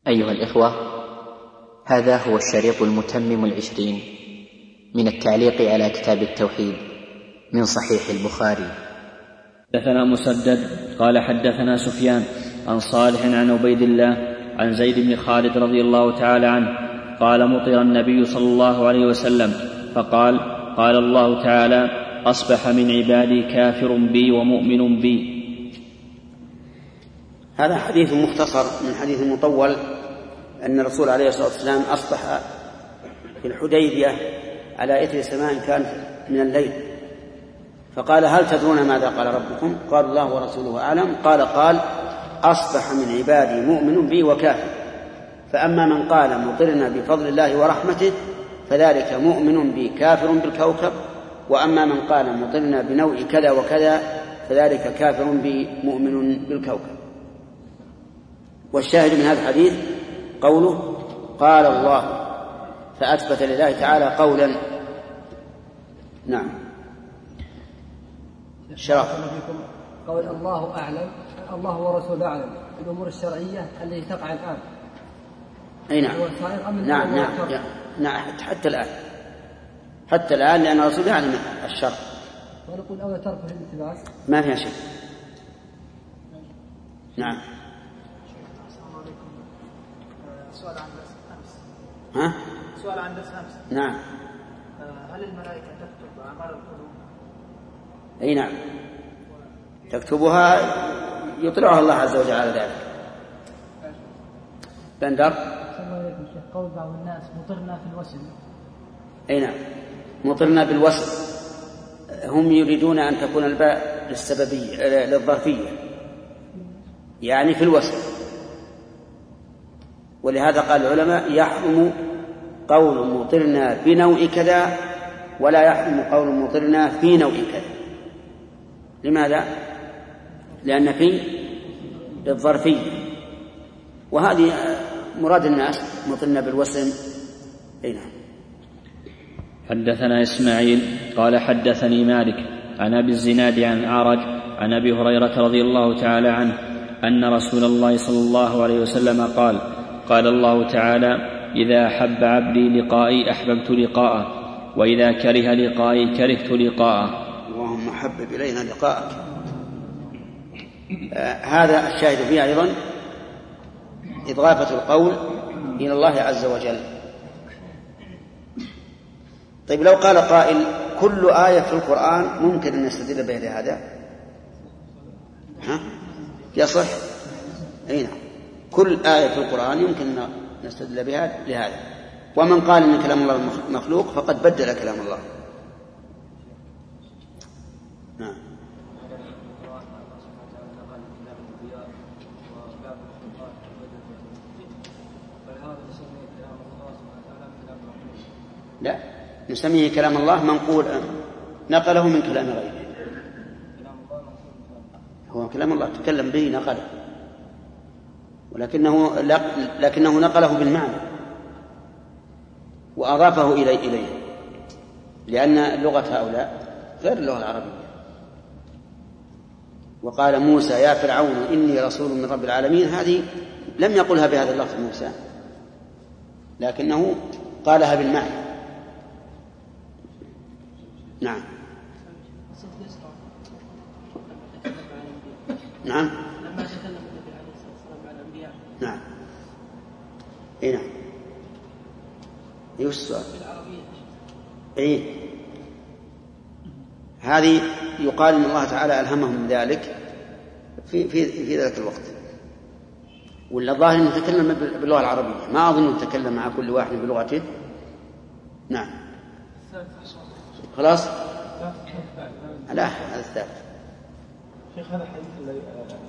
أيها الإخوة، هذا هو الشريط المتمم 20 من التعليق على كتاب التوحيد من صحيح البخاري. حدثنا مسدد قال حدثنا سفيان عن صالح عن عبيد الله عن زيد بن خالد رضي الله تعالى عنه قال: مطر النبي صلى الله عليه وسلم فقال: قال الله تعالى: أصبح من عبادي كافر بي ومؤمن بي. هذا حديث مختصر من حديث مطول أن الرسول عليه الصلاة والسلام أصبح في الحديبية على إثر سماء كان من الليل، فقال: هل تدرون ماذا قال ربكم؟ قال: الله ورسوله أعلم. قال: أصبح من عبادي مؤمن بي وكافر، فأما من قال مطرنا بفضل الله ورحمته فذلك مؤمن بي كافر بالكوكب، وأما من قال مطرنا بنوع كذا وكذا فذلك كافر بي مؤمن بالكوكب. والشاهد من هذا الحديث قوله قال الله، فأثبت لله تعالى قولا. نعم. شرف قول الله أعلم، الله ورسوله أعلم بالأمور الشرعية التي تقع الآن. أي نعم. نعم حتى الآن لأن الرسول يعلم الشرع. ونقول أولا تركه الالتباس ما فيها شيء. نعم. سؤال عن درس أمس. نعم. هل الملائكة تكتب أعمال القلوب؟ أي نعم تكتبها، يطلعها الله عز وجل على ذلك. بندر قول بعض الناس مطرنا في الوسم. أي نعم مطرنا بالوسم، هم يريدون أن تكون الباء للسببية للظرفية، يعني في الوسم. ولهذا قال العلماء: يحرم قول مطرنا بنوع كذا ولا يحرم قول مطرنا في نوع كذا. لماذا؟ لأن في للظرفية، وهذه مراد الناس مطرنا بالوسم. أي نعم. حدثنا إسماعيل قال حدثني مالك عن أبي الزناد عن أعرج عن أبي هريرة رضي الله تعالى عنه أن رسول الله صلى الله عليه وسلم قال الله تعالى: إذا أحب عبدي لقائي أحببت لقاءه، وإذا كره لقائي كرهت لقاءه. اللهم حبب إلينا لقاءك. هذا الشاهد فيه أيضا إضافة القول إلى الله عز وجل. طيب، لو قال قائل: كل آية في القرآن ممكن أن نستدل بها لهذا، يصح؟ أي نعم، كل آية في القرآن يمكن أن نستدل بها لهذا. ومن قال إن كلام الله مخلوق فقد بدل كلام الله. نعم. لا، نسميه كلام الله منقول نقله من كلام غيره. هو كلام الله تكلم به نقله، لكنه نقله بالمعنى وأضافه إليه، لأن لغة هؤلاء غير اللغة العربية. وقال موسى: يا فرعون إني رسول من رب العالمين. هذه لم يقلها بهذا اللفظ موسى، لكنه قالها بالمعنى. نعم. نعم. لما تكلم النبي عليه الصلاة والسلام عن الأنبياء. نعم. إيه نعم. إيه السؤال؟ بالعربية. إيه، هذه يقال إن الله تعالى ألهمهم ذلك في ذلك الوقت، ولا ظاهر أنه تكلم باللغة العربية، ما أظن أنه تكلم مع كل واحد بلغته. نعم. خلاص. لا، هذا الثالث. شيخ، هذا الحديث الذي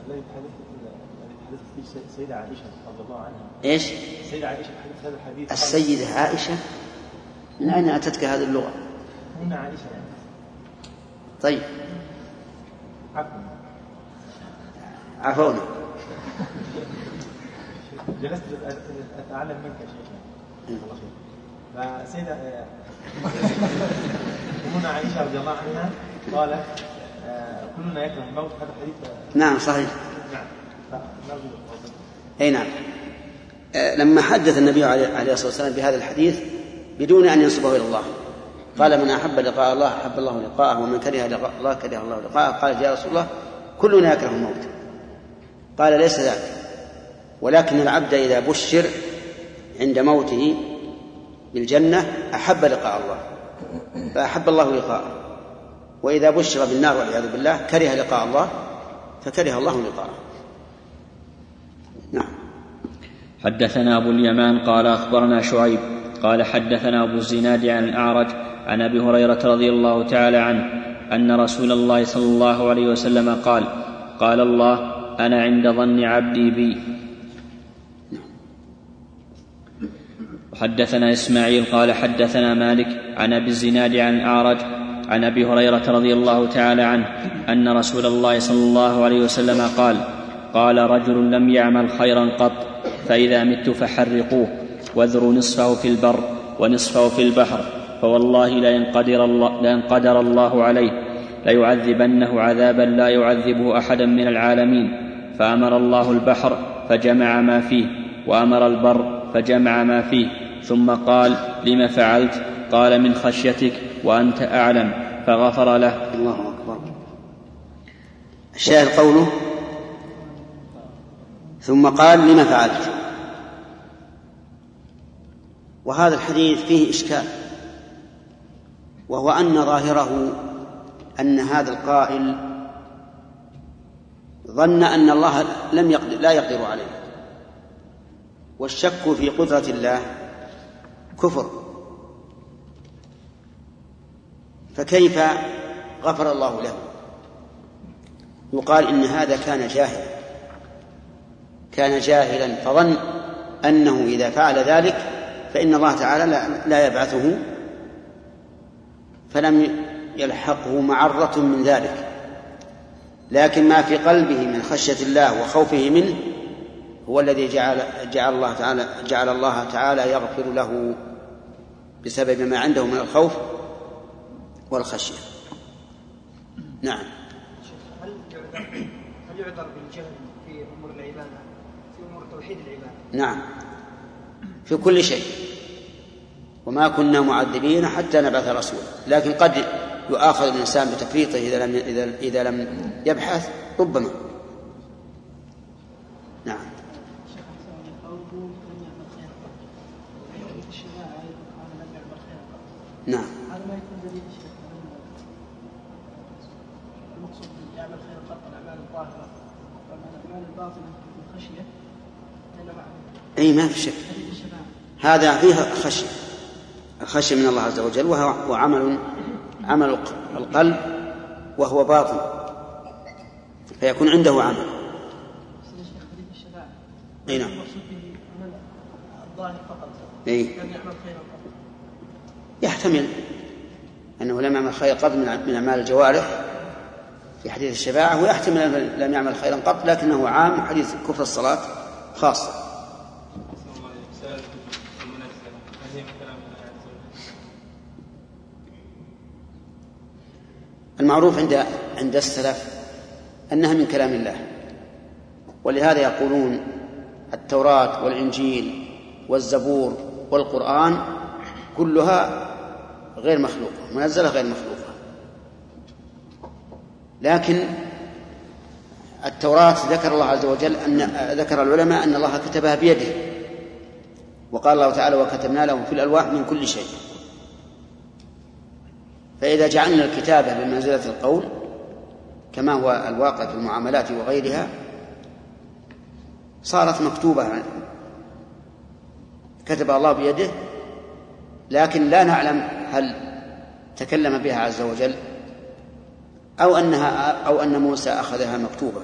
حدث فيه السيدة عائشة رضي الله عنها. إيش؟ السيدة عائشة حدث هذا الحديث. السيدة عائشة؟ من أين أتتك هذه اللغة؟ هنا عائشة يعني. طيب، عفونا. جلست أتعلم منك يا شيخ. فسيدة أمنا عائشة رضي الله عنها قالت: كلنا يكره الموت. هذا الحديث. نعم صحيح. نعم. أي نعم. لما حدث النبي عليه الصلاة والسلام بهذا الحديث بدون أن ينسبه إلى الله، قال: من أحب لقاء الله أحب الله لقاءه، ومن كره لقاء الله كره الله لقاءه. قال: يا رسول الله كلنا يكره الموت. قال: ليس ذلك، ولكن العبد إذا بشر عند موته بالجنة أحب لقاء الله فأحب الله لقاءه، وإذا بشر بالنار والعياذ بالله كره لقاء الله فكره الله لقاءه. نعم. حدثنا أبو اليمان قال أخبرنا شعيب قال حدثنا أبو الزناد عن الأعرج عن أبي هريرة رضي الله تعالى عنه أن رسول الله صلى الله عليه وسلم قال: قال الله: أنا عند ظن عبدي بي. وحدثنا إسماعيل قال حدثنا مالك عن أبي الزناد عن الأعرج عن أبي هريرة رضي الله تعالى عنه أن رسول الله صلى الله عليه وسلم قال: قال رجل لم يعمل خيرا قط فإذا مت فحرقوه واذروا نصفه في البر ونصفه في البحر، فوالله لئن قدر الله عليه ليعذبنه عذابا لا يعذبه أحدا من العالمين. فأمر الله البحر فجمع ما فيه، وأمر البر فجمع ما فيه، ثم قال: لم فعلت؟ قال: من خشيتك وأنت أعلم، فغفر له. الله أكبر. الشاهد قوله: ثم قال: لم فعلت. وهذا الحديث فيه إشكال، وهو أن ظاهره أن هذا القائل ظن أن الله لا يقدر عليه، والشك في قدرة الله كفر، فكيف غفر الله له؟ يقال إن هذا كان جاهلا فظن أنه إذا فعل ذلك فإن الله تعالى لا يبعثه، فلم يلحقه معرة من ذلك. لكن ما في قلبه من خشية الله وخوفه منه هو الذي جعل الله تعالى يغفر له بسبب ما عنده من الخوف والخشية. نعم. هل يعذر بالجهل في أمور العبادة، في أمور توحيد العبادة؟ نعم، في كل شيء، وما كنا معذبين حتى نبعث رسولا، لكن قد يؤاخذ الإنسان بتفريطه إذا لم يبحث ربما. نعم. نعم. هذا ما يكون دليل الشيخ المقصود يعمل خير قط الأعمال الظاهرة والأعمال الباطنة بالخشية إلا معه. أي ما في شك، هذا فيها الخشية من الله عز وجل، وهو عمل القلب وهو باطن، فيكون عنده عمل. أي نعم. الظاهر فقط لم يعمل خير قط، يحتمل أنه لم يعمل خير قط من أعمال الجوارح في حديث الشفاعة، ويحتمل أنه لم يعمل خيرا قط لكنه عام، حديث كفر الصلاة خاصة. المعروف عند السلف أنها من كلام الله، ولهذا يقولون التوراة والإنجيل والزبور والقرآن كلها غير مخلوقة، منزلة غير مخلوقة. لكن التوراة ذكر الله عز وجل ذكر العلماء أن الله كتبها بيده، وقال الله تعالى: وكتبنا له في الألواح من كل شيء. فإذا جعلنا الكتابة بمنزلة القول كما هو الواقع في المعاملات وغيرها صارت مكتوبة، كتب الله بيده، لكن لا نعلم هل تكلم بها عز وجل أو أن موسى أخذها مكتوبة.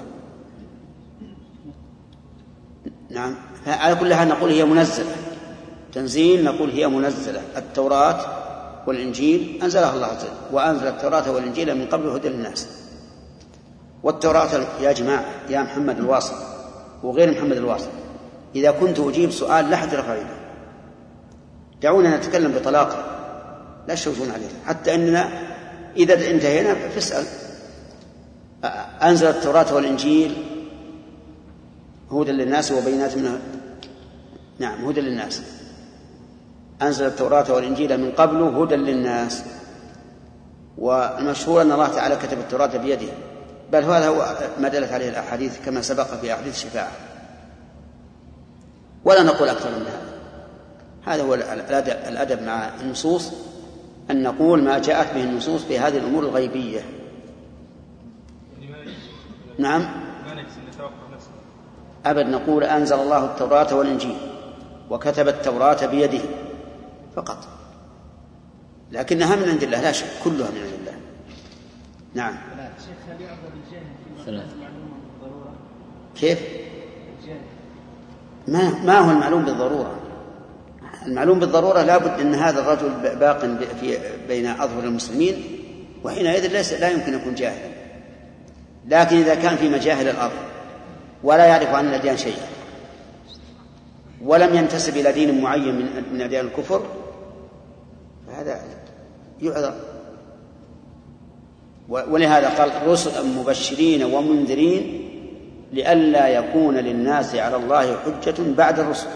نعم. على كل حال نقول هي منزلة، تنزيل نقول هي منزلة. التوراة والإنجيل أنزلها الله عز وجل، وأنزل التوراة والإنجيل من قبل هدى للناس. والتوراة يا جماعة، يا محمد الواصل وغير محمد الواصل، إذا كنت أجيب سؤال لا حد رفع يده، دعونا نتكلم بطلاقة لا تشوفون علينا، حتى أننا إذا انتهينا فاسأل. أنزل التوراة والإنجيل هدى للناس وبينات منه نعم هدى للناس. أنزل التوراة والإنجيل من قبل هدى للناس. والمشهور أن الله تعالى كتب التوراة بيده، بل هذا هو ما دلت عليه الأحاديث كما سبق في أحاديث الشفاعة، ولا نقول أكثر من هذا. هذا هو الأدب مع النصوص، أن نقول ما جاءت به النصوص في هذه الأمور الغيبية. نعم أبد نقول أنزل الله التوراة والإنجيل وكتب التوراة بيده فقط، لكنها من عند الله لا شك، كلها من عند الله. نعم. كيف؟ ما هو المعلوم بالضرورة؟ المعلوم بالضرورة لابد أن هذا الرجل باق بين أظهر المسلمين، وحينئذ لا يمكن أن يكون جاهلا. لكن إذا كان في مجاهل الأرض ولا يعرف عن الأديان شيئا ولم ينتسب إلى دين معين من أديان الكفر فهذا يعذر. ولهذا قال رسلا مبشرين ومنذرين لئلا يكون للناس على الله حجة بعد الرسل.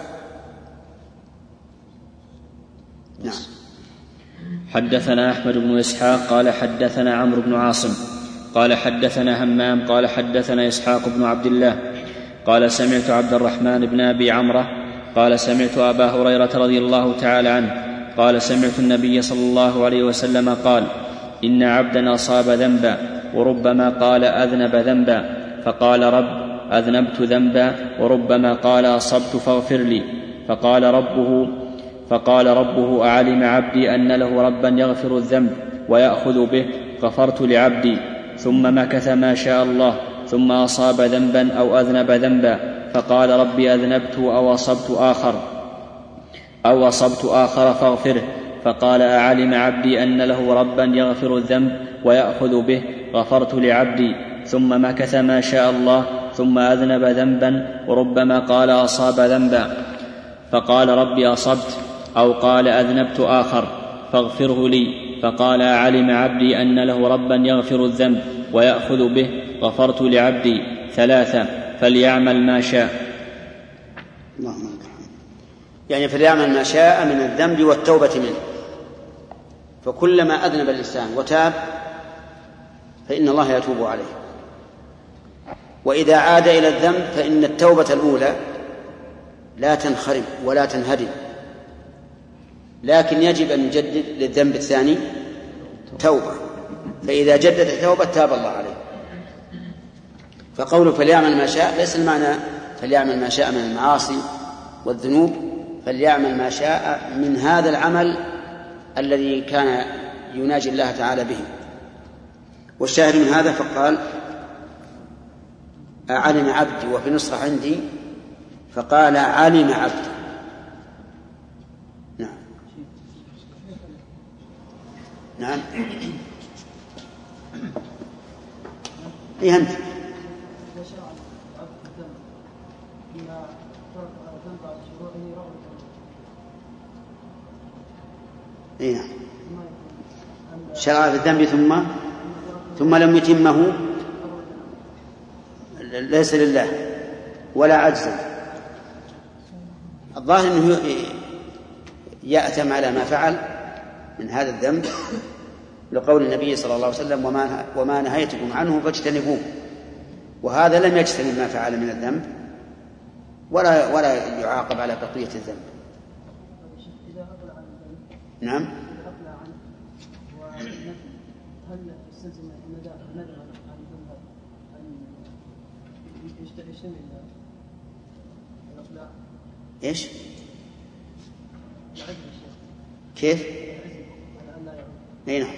نعم. حدثنا أحمد بن إسحاق قال حدثنا عمرو بن عاصم قال حدثنا همام قال حدثنا إسحاق بن عبد الله قال سمعت عبد الرحمن بن أبي عمرة قال سمعت أبا هريرة رضي الله تعالى عنه قال سمعت النبي صلى الله عليه وسلم قال إن عبدا أصاب ذنبا وربما قال أذنب ذنبا فقال رب أذنبت ذنبا وربما قال أصبت فاغفر لي فقال ربه أعلم عبدي أن له ربا يغفر الذنب ويأخذ به غفرت لعبدي ثم مكث ما شاء الله ثم أصاب ذنبا أو أذنب ذنبا فقال ربي أذنبت أو أصبت آخر فاغفره فقال أعلم عبدي أن له ربا يغفر الذنب ويأخذ به غفرت لعبدي ثم مكث ما شاء الله ثم أذنب ذنبا وربما قال أصاب ذنبا فقال ربي أصبت أو قال أذنبت آخر فاغفره لي فقال أعلم عبدي أن له ربا يغفر الذنب ويأخذ به غفرت لعبدي 3 فليعمل ما شاء. يعني فليعمل ما شاء من الذنب والتوبة منه، فكلما أذنب الإنسان وتاب فإن الله يتوب عليه، وإذا عاد إلى الذنب فإن التوبة الأولى لا تنخرم ولا تنهدم، لكن يجب أن يجدد للذنب الثاني توبة، فإذا جدد التوبة تاب الله عليه. فقوله فليعمل ما شاء ليس المعنى فليعمل ما شاء من المعاصي والذنوب، فليعمل ما شاء من هذا العمل الذي كان يناجي الله تعالى به. والشاهد من هذا فقال علم عبدي، وفي نصرة عندي فقال علم عبدي. نعم نعم أنت نعم شرع في الذنب ثم لم يتمه ليس لله ولا عجزا. الظاهر أنه يأتم على ما فعل من هذا الذنب لقول النبي صلى الله عليه وسلم وما نهيتكم عنه فاجتنبوه، وهذا لم يجتنب ما فعل من الذنب ولا يعاقب على بقية الذنب. نعم. هل يستلزم الندم عن الذنب أن يشتمل الإقلاع؟ إيش؟ كيف؟ أي نعم.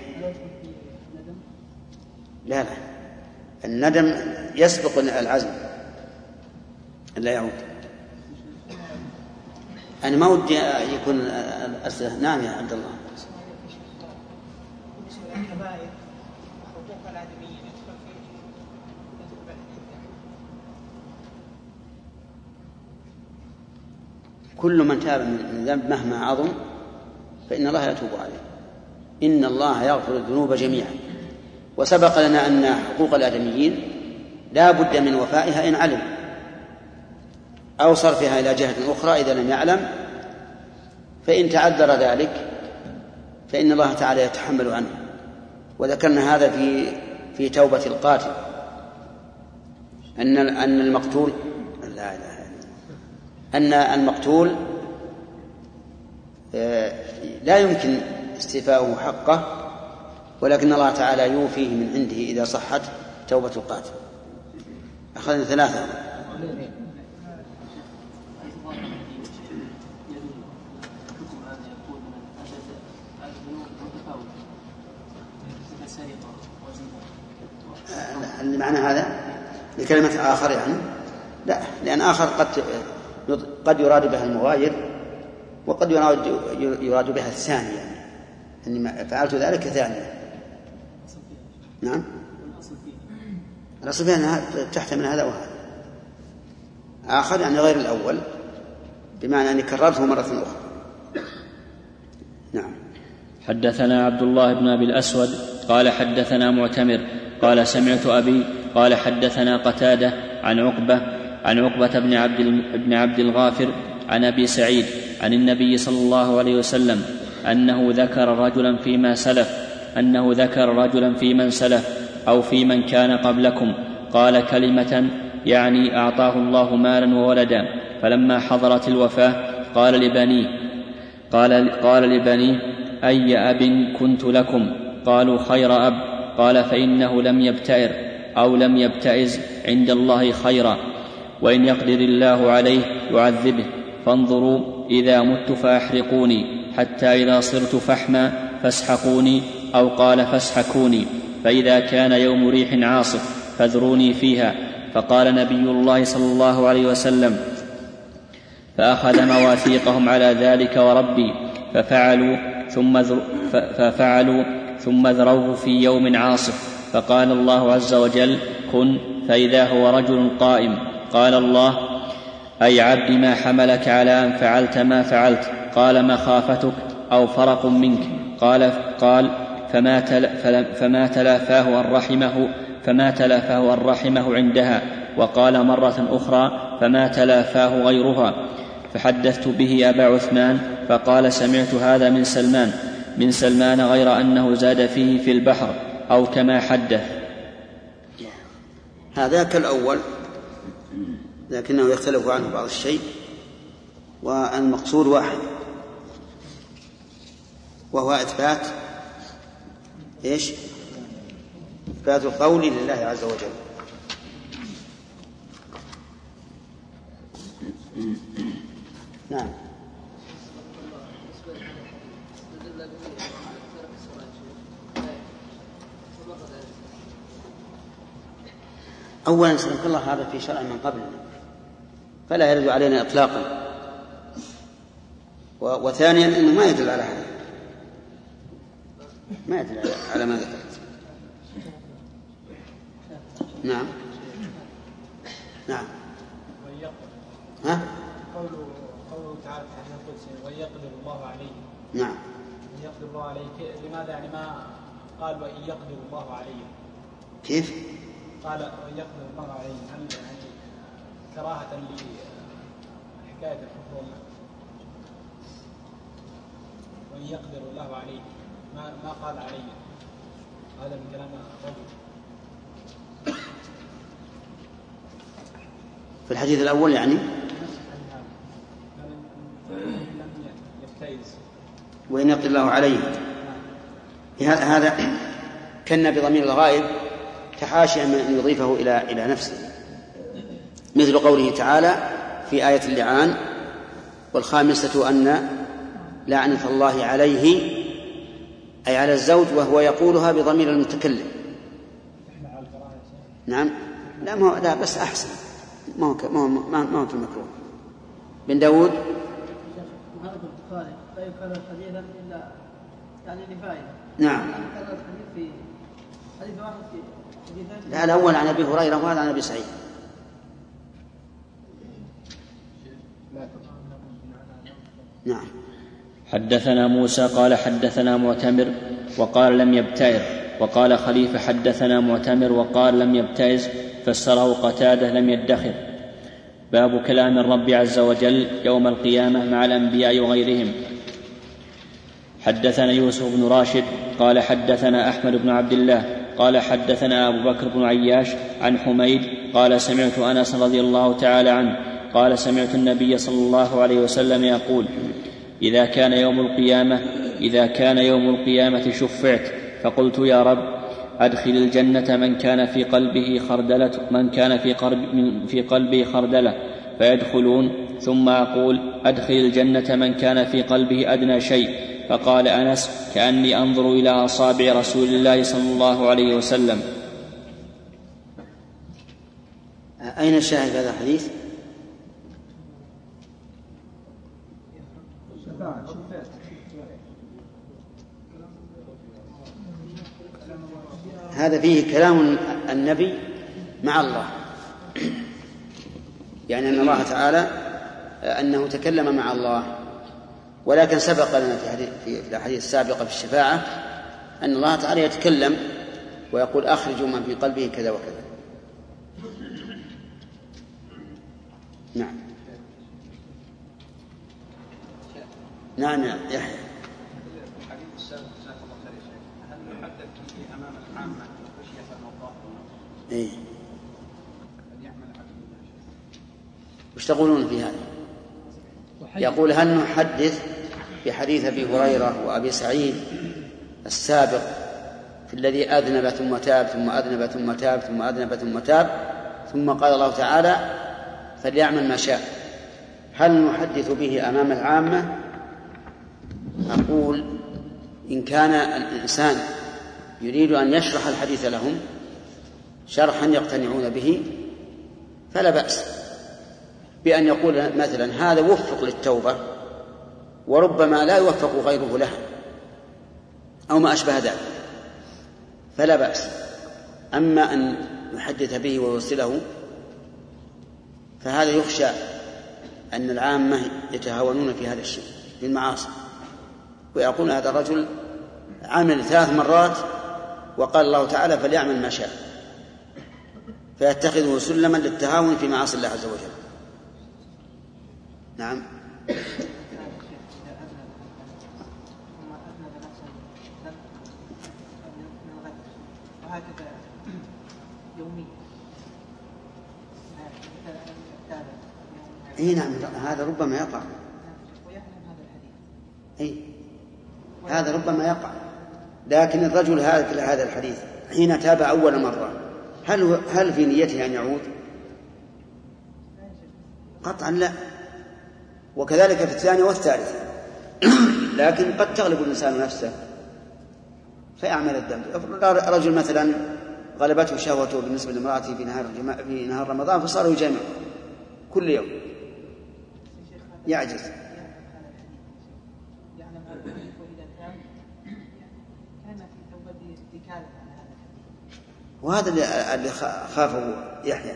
لا الندم يسبق العزم أن لا يعود. أنا ما ودي يكون الأسئلة. نعم يا عبد الله. كل من تاب من ذنب مهما عظم فإن الله يتوب عليه. إن الله يغفر الذنوب جميعا. وسبق لنا أن حقوق الآدميين لا بد من وفائها إن علم، أو صرفها إلى جهة أخرى إذا لم يعلم، فإن تعذر ذلك فإن الله تعالى يتحمل عنه. وذكرنا هذا في توبة القاتل، أن المقتول لا يمكن استيفاؤه حقه، ولكن الله تعالى يوفيه من عنده إذا صحت توبة القاتل. أخذنا 3. المعنى هذا لكلمة آخر يعني لا، لأن آخر قد يراد بها المغاير، وقد يراد بها الثاني، يعني أني فعلت ذلك ثانيا. نعم، الأصل فيها أنها تحتمل هذا وهذا. آخر يعني غير الأول، بمعنى أني كررته مرة أخرى. نعم. حدثنا عبد الله بن أبي الأسود قال حدثنا معتمر قال سمعت أبي قال حدثنا قتادة عن عقبة بن عبد الغافر عن أبي سعيد عن النبي صلى الله عليه وسلم أنه ذكر رجلا في من سلف أو في من كان قبلكم قال كلمة يعني أعطاه الله مالا وولدا، فلما حضرت الوفاة قال لبنيه أي أب كنت لكم؟ قالوا خير أب. قال فإنه لم يبتئر أو لم يبتئز عند الله خيرا، وإن يقدر الله عليه يعذبه، فانظروا إذا مت فأحرقوني، حتى إذا صرت فحما فاسحقوني، أو قال فاسحكوني، فإذا كان يوم ريح عاصف فاذروني فيها. فقال نبي الله صلى الله عليه وسلم فأخذ مواثيقهم على ذلك وربي، ففعلوا ثم ذروه في يوم عاصف، فقال الله عز وجل كن، فإذا هو رجل قائم. قال الله أي عبد ما حملك على أن فعلت ما فعلت؟ قال مخافتك أو فرق منك. قال فما تلافاه أن رحمه عندها. وقال مرة أخرى فما تلافاه غيرها. فحدثت به أبا عثمان فقال سمعت هذا من سلمان غير أنه زاد فيه في البحر أو كما حدث. هذا كالأول لكنه يختلف عنه بعض الشيء، والمقصود واحد، وهو إثبات إثبات القول لله عز وجل. نعم. أولا سلمك الله هذا في شرع من قبلنا فلا يرد علينا إطلاقا، وثانيا إنه ما يدل على هذا، ما يدل على ما ذكرت. نعم. ها؟ قوله تعالى في حديث القدسي ويقدر الله عليه. نعم. يقدر الله عليه، لماذا يعني ما قال وإن يقدر الله عليه؟ كيف؟ قال وإن يقدر الله عليه، هل يعني كراهة لحكاية الحكم؟ وإن يقدر الله عليه ما قال عليه، هذا من كلام الرجل. في الحديث الأول يعني وإن يقدر الله عليه، هذا كان بضمير الغائب تحاشيا من أن يضيفه إلى نفسه، مثل قوله تعالى في آية اللعان والخامسة أن لعنة الله عليه أي على الزوج، وهو يقولها بضمير المتكلم. نعم. لا بس أحسن، ما هو في المكروه. بن داود هذا البخاري لا يكرر حديثا إلا يعني لفائدة. نعم. يكرر الحديث في حديث واحد في حديثين. لا، الأول عن أبي هريرة وهذا عن أبي سعيد. نعم. حدثنا موسى قال حدثنا معتمر وقال لم يبتئر، وقال خليفة حدثنا معتمر وقال لم يبتئز، فسره قتادة لم يدخر. باب كلام الرب عز وجل يوم القيامة مع الأنبياء وغيرهم. حدثنا يوسف بن راشد قال حدثنا أحمد بن عبد الله قال حدثنا أبو بكر بن عياش عن حميد قال سمعت أنس رضي الله تعالى عنه قال سمعت النبي صلى الله عليه وسلم يقول إذا كان يوم القيامة شفعت فقلت يا رب أدخل الجنة من كان في قلبه خردلة فيدخلون، ثم أقول أدخل الجنة من كان في قلبه أدنى شيء. فقال أنس كأني أنظر إلى أصابع رسول الله صلى الله عليه وسلم. أين الشاهد هذا الحديث؟ هذا فيه كلام النبي مع الله، يعني أن الله تعالى أنه تكلم مع الله. ولكن سبق لنا في الأحاديث السابقة في الشفاعة أن الله تعالى يتكلم ويقول أخرجوا من في قلبه كذا وكذا. نعم يحيى. الحديث السابق جزاك الله خير يا شيخ، هل نحدث فيه أمام العامة خشية الموضوع؟ إيه. وش تقولون في هذا؟ يقول هل نحدث بحديث أبي هريرة وأبي سعيد السابق في الذي أذنب ثم تاب ثم أذنب ثم تاب ثم أذنب ثم تاب ثم قال الله تعالى فليعمل ما شاء، هل نحدث به أمام العامة؟ أقول إن كان الإنسان يريد أن يشرح الحديث لهم شرحا يقتنعون به فلا بأس بأن يقول مثلا هذا وفق للتوبة وربما لا يوفق غيره لها أو ما أشبه ذلك، فلا بأس. أما أن يحدث به ويوصله فهذا يخشى أن العامة يتهاونون في هذا الشيء في المعاصي، ويقول هذا الرجل عمل 3 مرات وقال الله تعالى فليعمل ما شاء، فيتخذه سلما للتهاون في معاصي الله عز وجل. نعم. نعم هذا ربما يقع. هذا ربما يقع، لكن الرجل هذا الحديث حين تاب أول مرة هل في نيته أن يعود؟ قطعا لا، وكذلك في الثانية والثالثة. لكن قد تغلب الإنسان نفسه فيعمل الذنب. رجل مثلا غلبته شهوته بالنسبة لامرأته في نهار رمضان فصار يجامع كل يوم، يعجز. وهذا اللي خافه يحيى،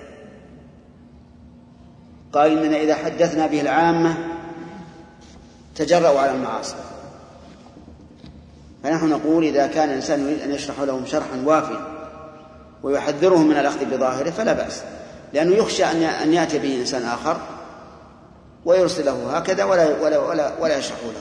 قال إننا إذا حدثنا به العامة تجرأوا على المعاصي، فنحن نقول إذا كان الإنسان يريد أن يشرح لهم شرحا وافيا ويحذرهم من الأخذ بظاهره فلا بأس، لأنه يخشى أن يأتي به إنسان آخر ويرسله هكذا ولا يشرح له.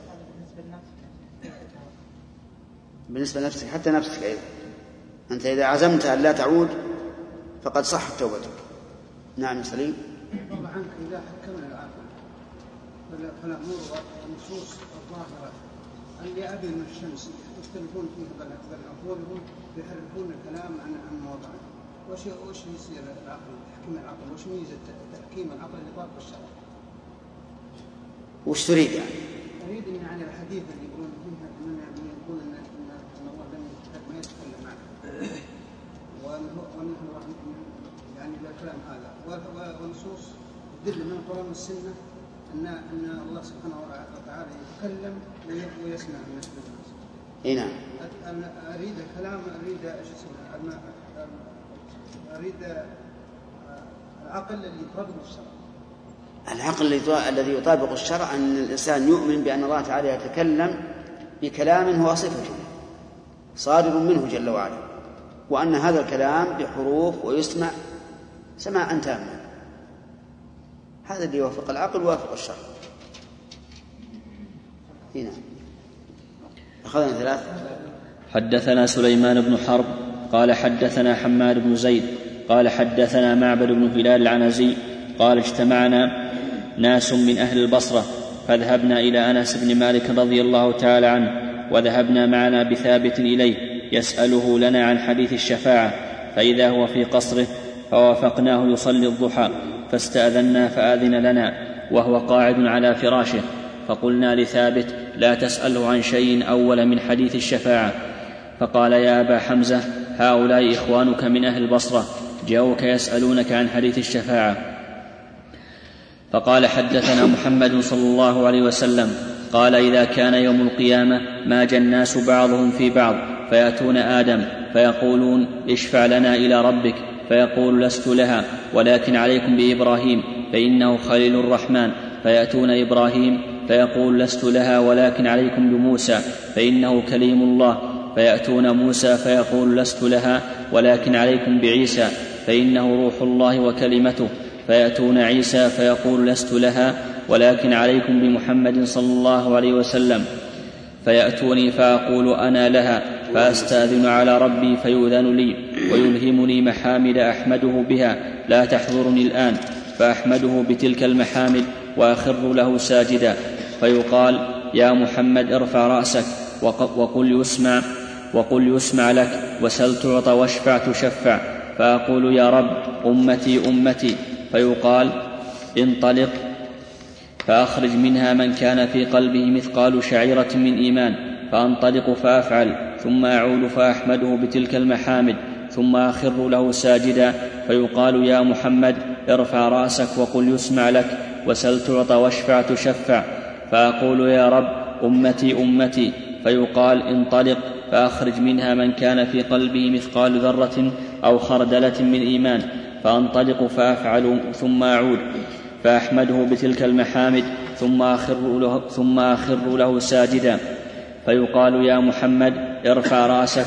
بالنسبة لنفسك حتى نفسك أيضا، أنت إذا عزمت أن لا تعود فقد صحت توبتك. نعم سليم. الله عنك إذا حكمنا العقل فالأمور والنصوص الظاهرة اللي أبي من الشمس يختلفون فيها بالأقوال يحرفون الكلام عن موضعه، وش يصير العقل تحكيم العقل؟ وش ميزة تحكيم العقل لطاقة الشرع؟ وش تريد يعني؟ أريد أن يعني الحديث اللي يقولون فيها أن يقول أن الله لم يتكلم عنه وأنه يعني الكلام هذا والنصوص تدل من القرآن والسنة أن الله سبحانه وتعالى يتكلم ويسمع الناس بالناس. نعم. أنا أريد كلام أريد العقل اللي يطابق الشرع. العقل الذي يطابق الشرع أن الإنسان يؤمن بأن الله تعالى يتكلم بكلام هو صفته صادر منه جل وعلا، وأن هذا الكلام بحروف ويسمع سماعا تاما. هذا اللي يوافق العقل ويوافق الشرع. هنا أخذنا 3. حدثنا سليمان بن حرب قال حدثنا حماد بن زيد قال حدثنا معبد بن هلال العنزي قال اجتمعنا ناس من أهل البصرة فذهبنا إلى أنس بن مالك رضي الله تعالى عنه، وذهبنا معنا بثابت إليه يسأله لنا عن حديث الشفاعة، فإذا هو في قصره فوافقناه يصلي الضحى، فاستأذنا فآذن لنا وهو قاعد على فراشه، فقلنا لثابت لا تسأله عن شيء أول من حديث الشفاعة، فقال يا أبا حمزة هؤلاء إخوانك من أهل البصرة جاءوك يسألونك عن حديث الشفاعة. فقال حدثنا محمد صلى الله عليه وسلم قال إذا كان يوم القيامة ماج الناس بعضهم في بعض فيأتون آدم فيقولون اشفع لنا إلى ربك، فيقول لست لها ولكن عليكم بإبراهيم فإنه خليل الرحمن، فيأتون إبراهيم فيقول لست لها ولكن عليكم بموسى فإنه كليم الله، فيأتون موسى فيقول لست لها ولكن عليكم بعيسى فإنه روح الله وكلمته، فيأتون عيسى فيقول لست لها ولكن عليكم بمحمد صلى الله عليه وسلم، فيأتوني فأقول أنا لها، فأستأذن على ربي فيؤذن لي ويلهمني محامد أحمده بها لا تحضرني الآن، فأحمده بتلك المحامد وأخر له ساجدا، فيقال يا محمد ارفع رأسك وقل يسمع لك، وسل تعط واشفع تشفع، فأقول يا رب أمتي أمتي، فيقال انطلق فأخرج منها من كان في قلبه مثقال شعيرة من إيمان، فأنطلق فأفعل، ثم أعود فأحمده بتلك المحامد، ثم أخر له ساجدا، فيقال يا محمد ارفع رأسك وقل يسمع لك، وسل تعط واشفع تشفع، فأقول يا رب أمتي أمتي، فيقال انطلق فأخرج منها من كان في قلبه مثقال ذرة أو خردلة من إيمان، فأنطلق فأفعل، ثم أعود فأحمده بتلك المحامد، ثم أخر له ساجدا، فيقال يا محمد ارفع رأسك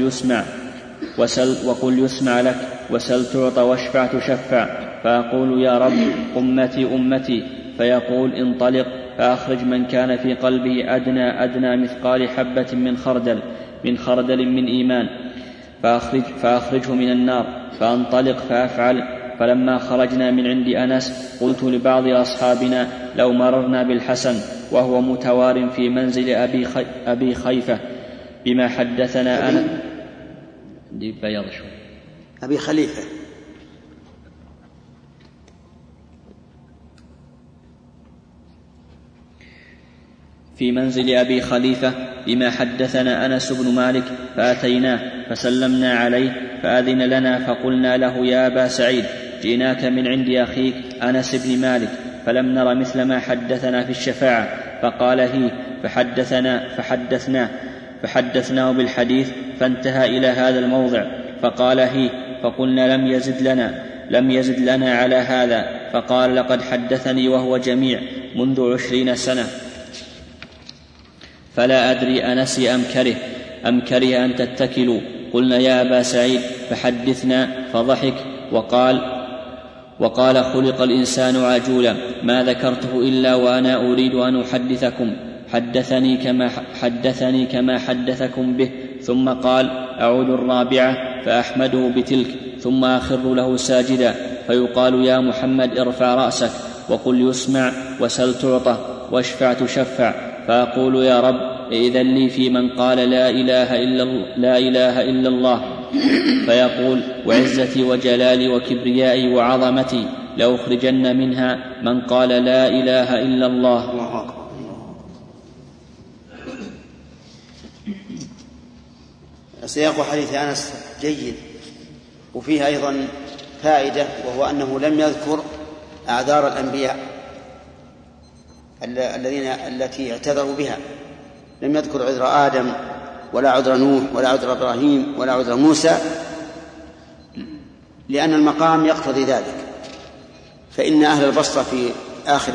وقل يسمع لك، وسل تعط واشفع تشفع، فأقول يا رب أمتي أمتي، فيقول انطلق فأخرج من كان في قلبه أدنى مثقال حبة من خردل من إيمان، فأخرجه من النار، فأنطلق فأفعل. فلما خرجنا من عند أنس قلت لبعض أصحابنا لو مررنا بالحسن وهو متوار في منزل أبي خيفة بما حدثنا أنس أبي خليفة في منزل أبي خليفة بما حدثنا أنس بن مالك، فأتيناه فسلمنا عليه فأذن لنا، فقلنا له يا أبا سعيد جئناك من عند أخيك أنس بن مالك، فلم نر مثل ما حدثنا في الشفاعة، فقال هي، فحدثناه بالحديث فانتهى إلى هذا الموضع، فقال هي، فقلنا لم يزد لنا على هذا، فقال لقد حدثني وهو جميع منذ 20 سنة، فلا أدري أنسي أم كره أن تتكلوا. قلنا يا أبا سعيد فحدثنا، فضحك وقال خلق الإنسان عجولا، ما ذكرته إلا وأنا أريد أن أحدثكم، حدثني كما حدثكم به، ثم قال أعود الرابعة فأحمده بتلك، ثم أخر له ساجدا، فيقال يا محمد ارفع رأسك وقل يسمع، وسل تعطى واشفع تشفع، فأقول يا رب إذن لي في من قال لا إله إلا الله، فيقول وعزتي وجلالي وكبريائي وعظمتي لأخرجن منها من قال لا إله إلا الله. سياق حديث أنس جيد، وفيه أيضا فائدة، وهو أنه لم يذكر أعذار الأنبياء التي اعتذروا بها، لم يذكر عذر آدم ولا عذر نوح ولا عذر إبراهيم ولا عذر موسى، لأن المقام يقتضي ذلك. فإن أهل البصرة في آخر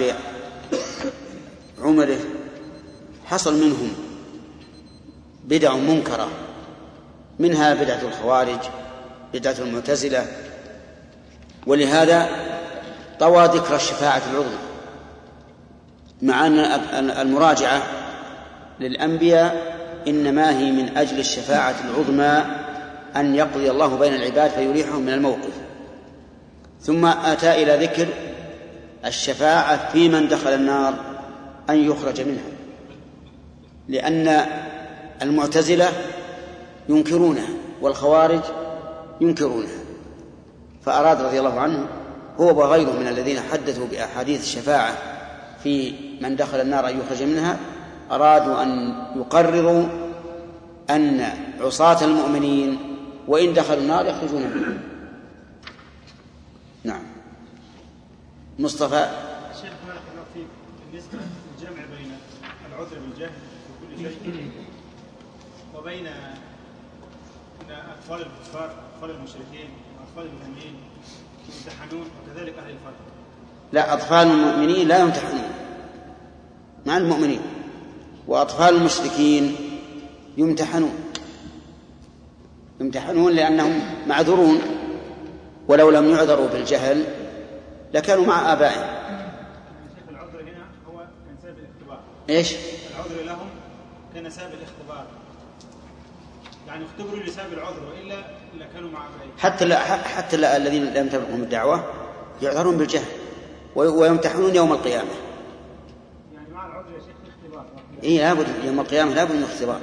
عمره حصل منهم بدع منكرة، منها بدعة الخوارج، بدعة المعتزلة، ولهذا طوى ذكر الشفاعة العظمى، مع أن المراجعة للأنبياء إنما هي من أجل الشفاعة العظمى، أن يقضي الله بين العباد فيريحهم من الموقف. ثم أتى إلى ذكر الشفاعة في من دخل النار أن يخرج منها، لأن المعتزلة ينكرونها والخوارج ينكرونها، فأراد رضي الله عنه هو وغيره من الذين حدثوا بأحاديث الشفاعة في من دخل النار أن يخرج منها، أرادوا أن يقرروا أن عصاة المؤمنين وإن دخلوا النار يخرجون منها. نعم. مصطفى. شيخ بارك الله فيك، بالنسبة للجمع بين العذر بالجهل في كل شيء وبين أن أطفال الكفار أطفال المشركين وأطفال المؤمنين يمتحنون وكذلك أهل الفرق. لا، أطفال المؤمنين لا يمتحنون مع المؤمنين، وأطفال المشركين يمتحنون لأنهم معذورون، ولو لم يعذروا بالجهل لكانوا مع آبائهم. العذر هنا هو كان سبب الاختبار. إيش؟ العذر لهم كان سبب الاختبار، يعني اختبروا لسبب العذر، وإلا كانوا مع آبائهم. حتى الذين لم تبلغهم الدعوة يعذرون بالجهل ويمتحنون يوم القيامة. يعني مع العذر يا شيخ اختبار. إيه، لابد يوم القيامة لابد من اختبار.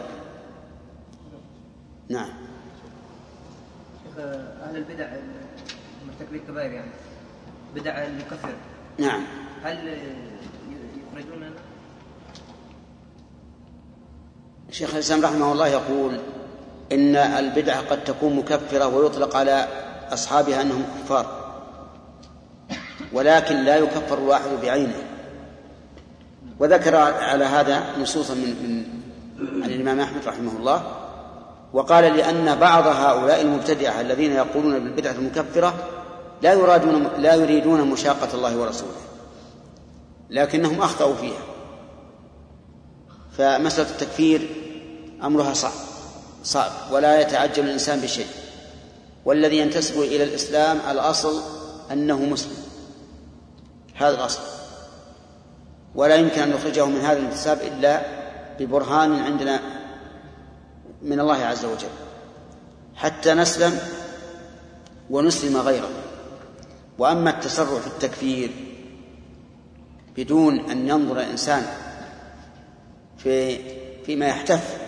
نعم. شيخ، أهل البدع مرتكبين كبائر يعني بدع الكفر، نعم، هل يخرجون؟ الشيخ الإسلام رحمه الله يقول إن البدعة قد تكون مكفرة ويطلق على أصحابها أنهم كفار، ولكن لا يكفر الواحد بعينه. وذكر على هذا نصوصا عن الإمام أحمد رحمه الله، وقال لأن بعض هؤلاء المبتدعة الذين يقولون بالبدعة المكفرة لا يريدون مشاقة الله ورسوله، لكنهم أخطأوا فيها. فمسألة التكفير أمرها صعب ولا يتعجل الإنسان بشيء، والذي ينتسب إلى الإسلام الأصل أنه مسلم، هذا الأصل، ولا يمكن أن نخرجه من هذا الانتساب إلا ببرهان عندنا من الله عز وجل حتى نسلم ونسلم غيره. وأما التسرع في التكفير بدون أن ينظر الإنسان فيما يحتف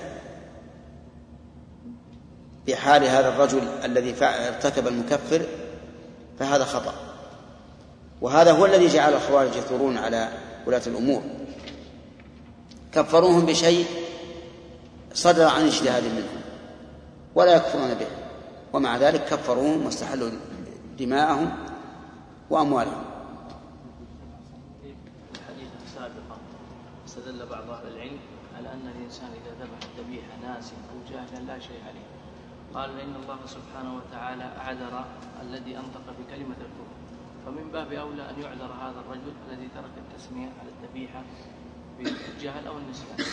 بحال هذا الرجل الذي ارتكب المكفر فهذا خطأ، وهذا هو الذي جعل الخوارج يثورون على ولاة الأمور، كفروهم بشيء صدر عن اجتهاد منهم ولا يكفرون به، ومع ذلك كفروهم واستحلوا دماءهم وأموالهم. الحديث السابق استدل بعض أهل العلم على أن الإنسان إذا ذبح الذبيحة ناسيا أو جاهلا لا شيء عليه، قال إن الله سبحانه وتعالى أعذر الذي أنطق بكلمة الكفر، فمن باب أولى أن يعذر هذا الرجل الذي ترك التسمية على الذبيحة بالجهل أو النسيان.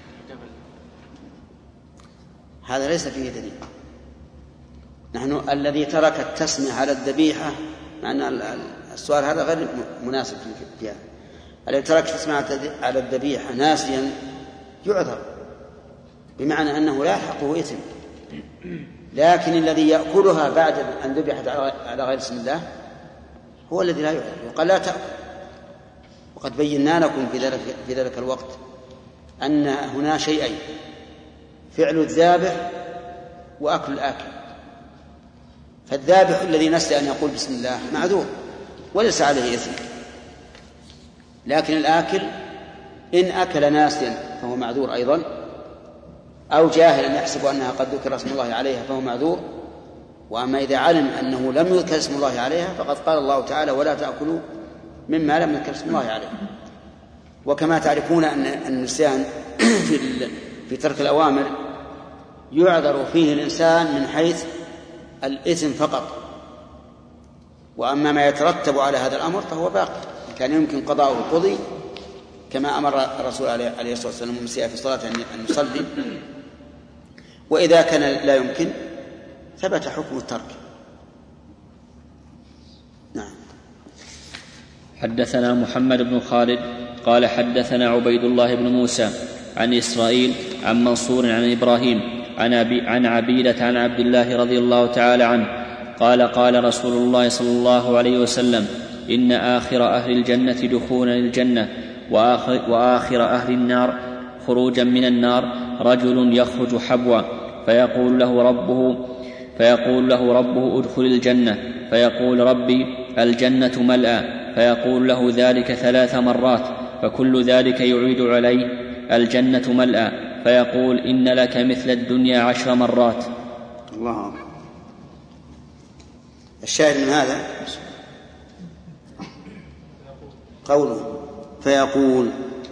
هذا ليس فيه دليل. نحن الذي ترك التسمية على الذبيحة، مع أن السؤال هذا غير مناسب فيها، الذي ترك التسمية على الذبيحة ناسيا يعذر، بمعنى أنه لا يحقه إثم، لكن الذي يأكلها بعد أن ذبحت على غير اسم الله هو الذي لا يعذر، وقال لا تأكل. وقد بينا لكم في ذلك الوقت أن هنا شيئين: فعل الذابح وأكل الآكل. فالذابح الذي نسي أن يقول بسم الله معذور وليس عليه إثم، لكن الآكل إن أكل ناسيا فهو معذور أيضا، أو جاهلا يحسب أنها قد ذكر اسم الله عليها فهو معذور. وأما إذا علم أنه لم يذكر اسم الله عليها فقد قال الله تعالى: ولا تأكلوا مما لم يذكر اسم الله عليه. وكما تعرفون أن النسيان في ترك الأوامر يعذر فيه الإنسان من حيث الإثم فقط، وأما ما يترتب على هذا الأمر فهو باقي. كان يمكن قضاءه قضي كما أمر الرسول عليه الصلاة والسلام المسيء في الصلاة أن يصلي، وإذا كان لا يمكن ثبت حكم الترك. نعم. حدثنا محمد بن خالد قال حدثنا عبيد الله بن موسى عن إسرائيل عن منصور عن إبراهيم عن عبيدة عن عبد الله رضي الله تعالى عنه قال قال رسول الله صلى الله عليه وسلم إن آخر أهل الجنة دخولا للجنة وآخر أهل النار خروجا من النار رجل يخرج حبوا فيقول له ربه ادخل الجنة فيقول ربي الجنة ملأى فيقول له ذلك 3 مرات فكل ذلك يعيد عليه الجنة ملأى فيقول إن لك مثل الدنيا 10 مرات. الله. الشاهد من هذا قوله فيقول،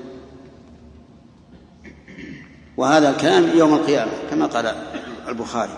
وهذا الكلام يوم القيامة كما قال البخاري.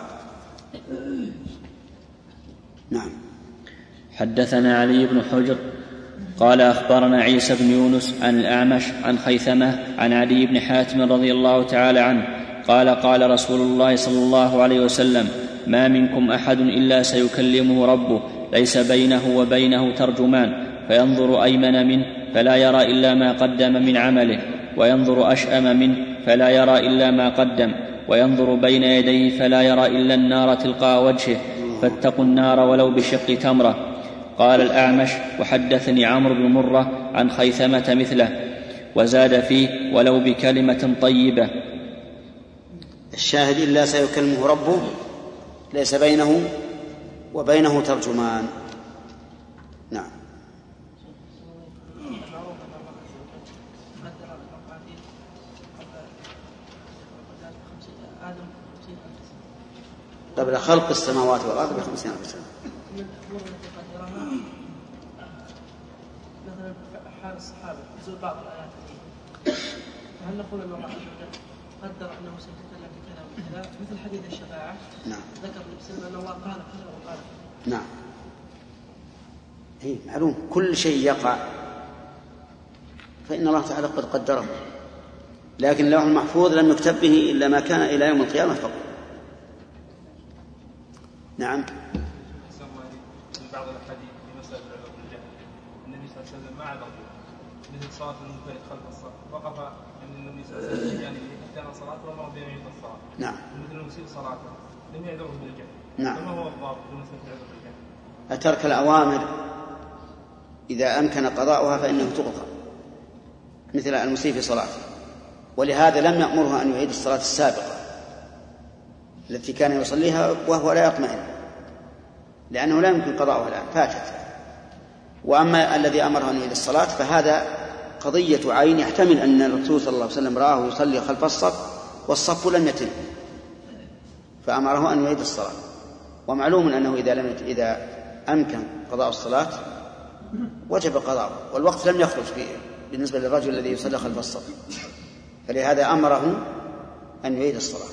نعم. حدثنا علي بن حجر قال أخبرنا عيسى بن يونس عن الأعمش عن خيثمة عن عدي بن حاتم رضي الله تعالى عنه قال قال رسول الله صلى الله عليه وسلم ما منكم أحد إلا سيكلمه ربه ليس بينه وبينه ترجمان فينظر أيمن منه فلا يرى إلا ما قدم من عمله وينظر أشأم منه فلا يرى إلا ما قدم وينظر بين يديه فلا يرى إلا النار تلقاء وجهه فاتقوا النار ولو بشق تمرة. قال الأعمش وحدثني عمرو بن مرة عن خيثمة مثله وزاد فيه ولو بكلمة طيبة. الشاهد إلا سيكلمه ربه ليس بينه وبينه ترجمان. نعم. قبل خلق السماوات والأرض ب50,000 سنة. مثلا حال الصحابة نزول بعض الآيات هل نقول أن الله عز وجل قدر أنه سيتكلم بكذا وكذا مثل حديث الشفاعة؟ نعم. ذكر بسبب أن الله قال كذا وقال. نعم. هي معلوم كل شيء يقع فإن الله تعالى قد قدره، لكن اللوح المحفوظ لم يكتب به إلا ما كان إلى يوم القيامة فقط. نعم. بعض الأحاديث في مسألة الجهل النبي صلى الله عليه وسلم ما عبر مثل صلاة المنفرد خلف الصف وقف عند النبي صلى الله عليه وسلم يعني كان صلاته وما بين يعيد الصلاة. نعم. مثل المسيء صلاته لم يعذره بالجهل. نعم. فما هو الضابط بمسألة العذر بالجهل؟ أترك الأوامر إذا أمكن قضاؤها فإنه تقضى مثل المسيء في صلاته، ولهذا لم يأمره أن يعيد الصلاة السابقة التي كان يصليها وهو لا يطمئن لأنه لا يمكن قضاؤها الآن فاتت. وأما الذي أمره أن يعيد الصلاة فهذا قضية عين يحتمل أن الرسول صلى الله عليه وسلم رآه يصلي خلف الصف والصف لم يتم فأمره أن يعيد الصلاة. ومعلوم أنه إذا أمكن قضاء الصلاة وجب قضاءه والوقت لم يخرج بالنسبة للرجل الذي يصلي خلف الصف، فلهذا أمره أن يعيد الصلاة.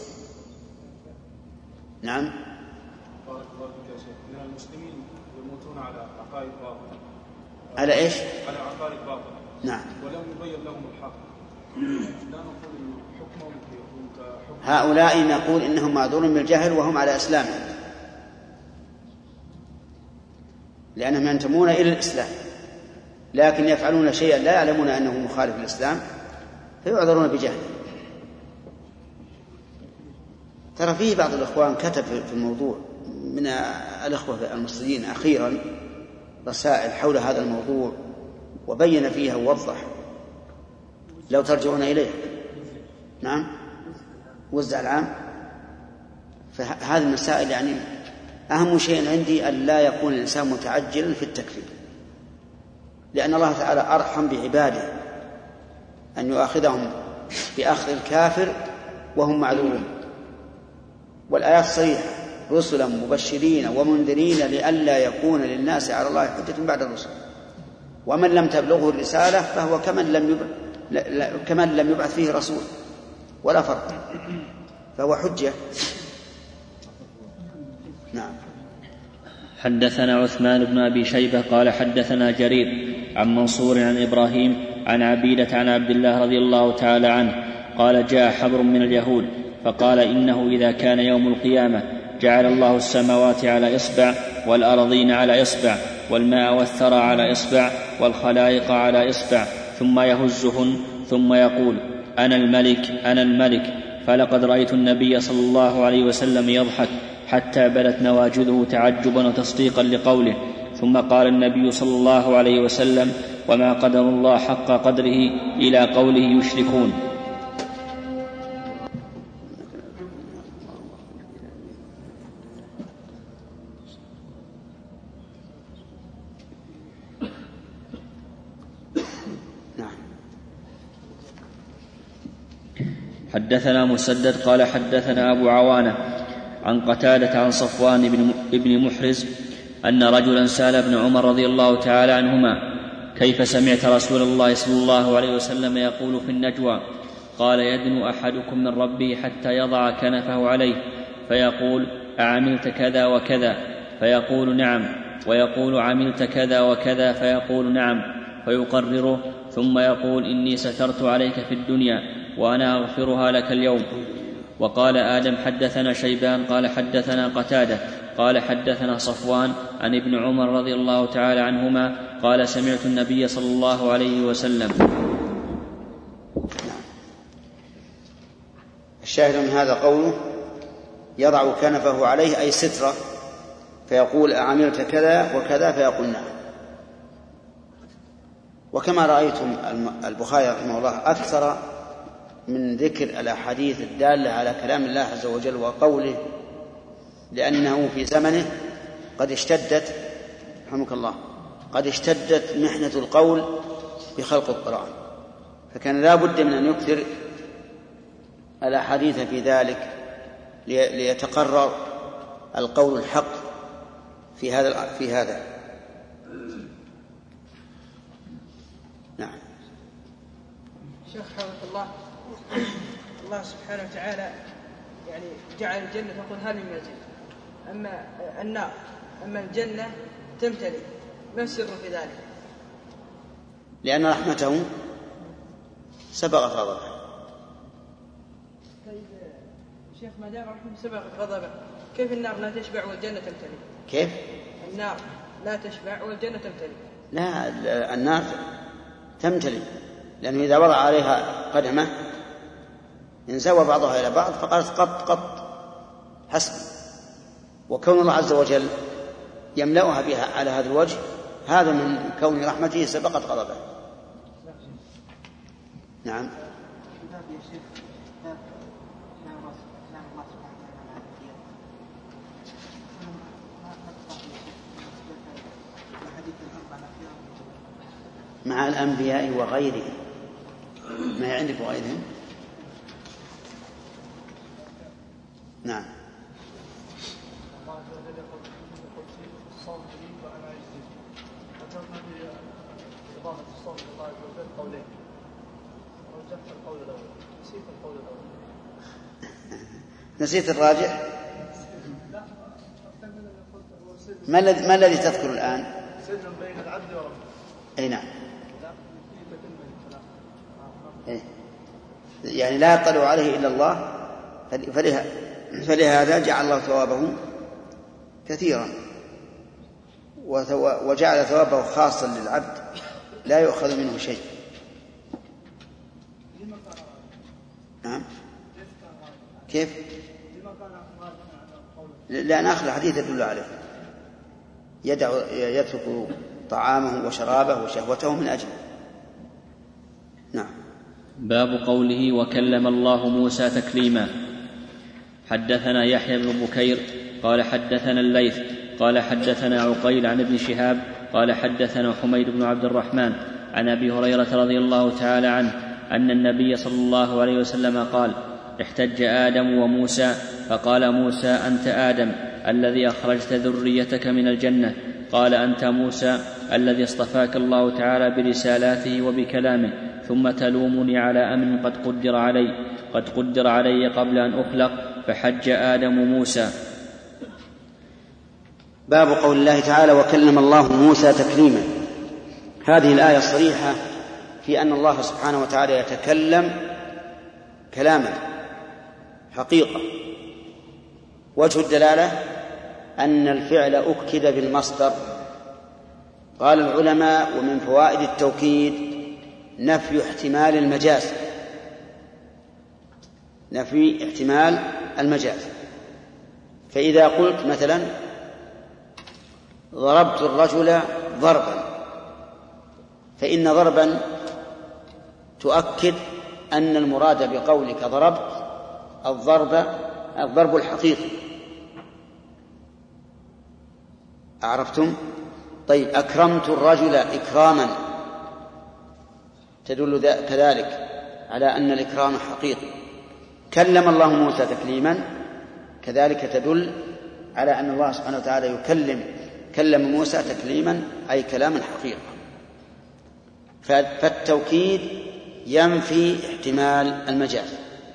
نعم. بارك الله فيك يا شيخ. من المسلمين يموتون على عقائد باطلة. على إيش؟ على عقائد باطلة. نعم. ولم يبين لهم الحق. لا نقول حكمهم كحكم. هؤلاء نقول إنهم معذورون بالجهل وهم على إسلامهم لأنهم ينتمون إلى الإسلام لكن يفعلون شيئا لا يعلمون أنه مخالف للإسلام فيعذرون بجهل. ترى فيه بعض الإخوان كتب في الموضوع من الإخوة المصريين أخيرا رسائل حول هذا الموضوع وبين فيها ووضح لو ترجعون إليه. نعم. وزع العام. فهذه المسائل يعني أهم شيء عندي أن لا يكون الإنسان متعجلا في التكفير لأن الله تعالى أرحم بعباده أن يؤاخذهم بأخذ الكافر وهم معذورون. والآيات صريحة رسلا مبشرين ومنذرين لئلا يكون للناس على الله حجة بعد الرسل ومن لم تبلغه الرسالة فهو كمن لم يبعث فيه رسول ولا فرق فهو حجة. نعم. حدثنا عثمان بن أبي شيبة قال حدثنا جرير عن منصور عن إبراهيم عن عبيدة عن عبد الله رضي الله تعالى عنه قال جاء حبر من اليهود فقال إنه إذا كان يوم القيامة جعل الله السماوات على إصبع والأرضين على إصبع والماء والثرى على إصبع والخلائق على إصبع ثم يهزهن ثم يقول أنا الملك أنا الملك. فلقد رأيت النبي صلى الله عليه وسلم يضحك حتى بدت نواجذه تعجبا وتصديقا لقوله. ثم قال النبي صلى الله عليه وسلم وما قدر الله حق قدره إلى قوله يشركون. حدثنا مسدد قال حدثنا أبو عوانة عن قتادة عن صفوان بن محرز أن رجلا سأل ابن عمر رضي الله تعالى عنهما كيف سمعت رسول الله صلى الله عليه وسلم يقول في النجوى؟ قال يدنو أحدكم من ربه حتى يضع كنفه عليه فيقول أعملت كذا وكذا فيقول نعم، ويقول عملت كذا وكذا فيقول نعم، فيقرره ثم يقول إني سترت عليك في الدنيا وأنا أغفرها لك اليوم. وقال آدم حدثنا شيبان قال حدثنا قتادة قال حدثنا صفوان عن ابن عمر رضي الله تعالى عنهما قال سمعت النبي صلى الله عليه وسلم. الشاهد من هذا قوله يضع كنفه عليه أي سترة فيقول أعملت كذا وكذا فيقول نعم. وكما رأيتم البخاري رحمه الله أكثر من ذكر الأحاديث الدالة على كلام الله عز وجل وقوله، لأنه في زمنه قد اشتدت رحمك الله قد اشتدت محنة القول بخلق القرآن، فكان لا بد من أن يكثر الأحاديث في ذلك ليتقرر القول الحق في هذا. نعم. شيخ حفظك الله، الله سبحانه وتعالى يعني جعل الجنة تقول هل من مزيد، أما النار أما الجنة تمتلئ، ما السر في ذلك؟ لأن رحمته سبقت غضبه. طيب شيخ ما دام رحمته سبقت غضبه كيف النار لا تشبع والجنة تمتلئ؟ كيف؟ النار لا تشبع والجنة تمتلئ. لا، النار تمتلئ، لأنه إذا وضع عليها قدمه انزوى بعضها إلى بعض فقالت قط حسب. وكون الله عز وجل يملأها بها على هذا الوجه هذا من كون رحمته سبقت غضبه. نعم. مع الأنبياء وغيرهم، ما عندك وغيرهم. نعم. نسيت الراجع. ما الذي تذكر الآن؟ سجن بين العبد وربه. أي نعم. يعني لا يطلع عليه إلا الله، فلهذا جعل الله ثوابه كثيرا وجعل ثوابه خاصا للعبد لا يؤخذ منه شيء. نعم. كيف؟ لا آخر الحديث يدل عليه، يترك طعامه وشرابه وشهوته من أجله. نعم. باب قوله وكلم الله موسى تكليما. حدثنا يحيى بن بكير قال حدثنا الليث قال حدثنا عقيل عن ابن شهاب قال حدثنا حميد بن عبد الرحمن عن أبي هريرة رضي الله تعالى عنه أن النبي صلى الله عليه وسلم قال احتج آدم وموسى فقال موسى أنت آدم الذي أخرجت ذريتك من الجنة، قال أنت موسى الذي اصطفاك الله تعالى برسالاته وبكلامه، ثم تلومني على أمر قد قدر علي قبل أن أخلق، فحج آدم موسى. باب قول الله تعالى وكلم الله موسى تكليما. هذه الآية صريحة في أن الله سبحانه وتعالى يتكلم كلاما حقيقة. وجه الدلالة أن الفعل أكد بالمصدر قال العلماء: ومن فوائد التوكيد نفي احتمال المجاز، نفي احتمال المجاز. فإذا قلت مثلا: ضربت الرجل ضربا، فإن ضربا تؤكد أن المراد بقولك ضربت الضرب الحقيقي. أعرفتم؟ طيب، أكرمت الرجل إكراما تدل كذلك على أن الإكرام حقيقي. كلم الله موسى تكليما، كذلك تدل على أن الله سبحانه وتعالى كلم موسى تكليما، أي كلاما حقيقا. فالتوكيد ينفي احتمال المجاز.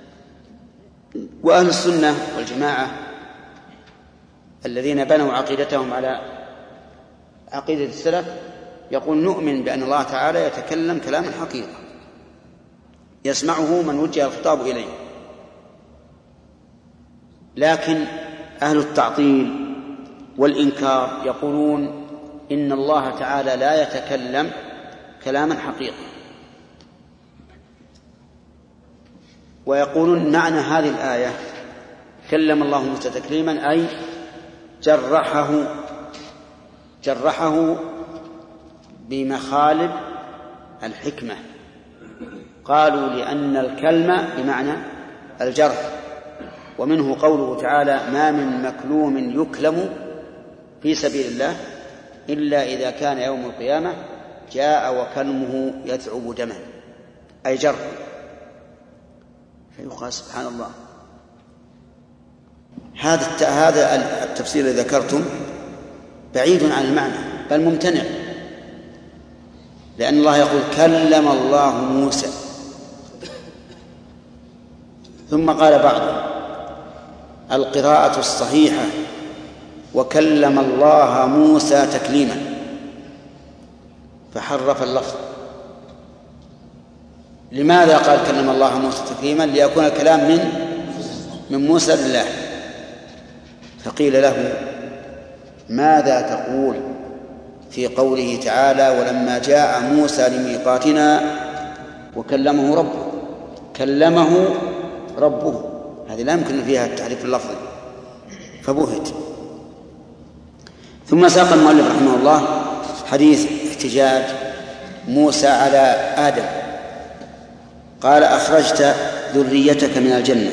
وأهل السنة والجماعة الذين بنوا عقيدتهم على عقيدة السلف يقول: نؤمن بأن الله تعالى يتكلم كلاما حقيقا يسمعه من وجه الخطاب إليه. لكن أهل التعطيل والإنكار يقولون إن الله تعالى لا يتكلم كلاما حقيقا، ويقولون معنى هذه الآية كلم الله موسى تكليما أي جرحه بمخالب الحكمة. قالوا لأن الكلمة بمعنى الجرح، ومنه قوله تعالى: ما من مكلوم يكلم في سبيل الله إلا إذا كان يوم القيامة جاء وكلمه يثعب دما، أي جرح. فيقال: سبحان الله، هذا التفسير الذي ذكرتم بعيد عن المعنى بل ممتنع، لأن الله يقول: كلم الله موسى. ثم قال بعضهم: القراءة الصحيحة وكلم الله موسى تكليما، فحرف اللفظ. لماذا قال كلم الله موسى تكليما؟ ليكون الكلام من موسى لله. فقيل له: ماذا تقول في قوله تعالى: ولما جاء موسى لميقاتنا وكلمه ربه؟ كلمه ربه، هذه لا يمكن فيها التحريف اللفظي، فبهت. ثم ساق المؤلف رحمه الله حديث احتجاج موسى على آدم. قال: أخرجت ذريتك من الجنة.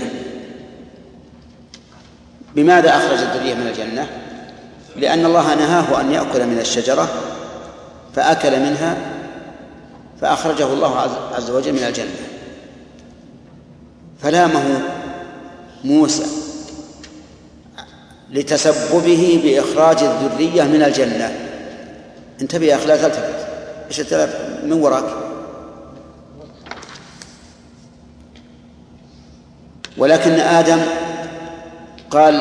بماذا أخرج الذرية من الجنة؟ لأن الله نهاه أن يأكل من الشجرة فأكل منها فأخرجه الله عز وجل من الجنة. فلامه موسى لتسببه بإخراج الذرية من الجنة. انتبه يا أخي، لا تلتفت، إيش التلف من وراك؟ ولكن آدم قال: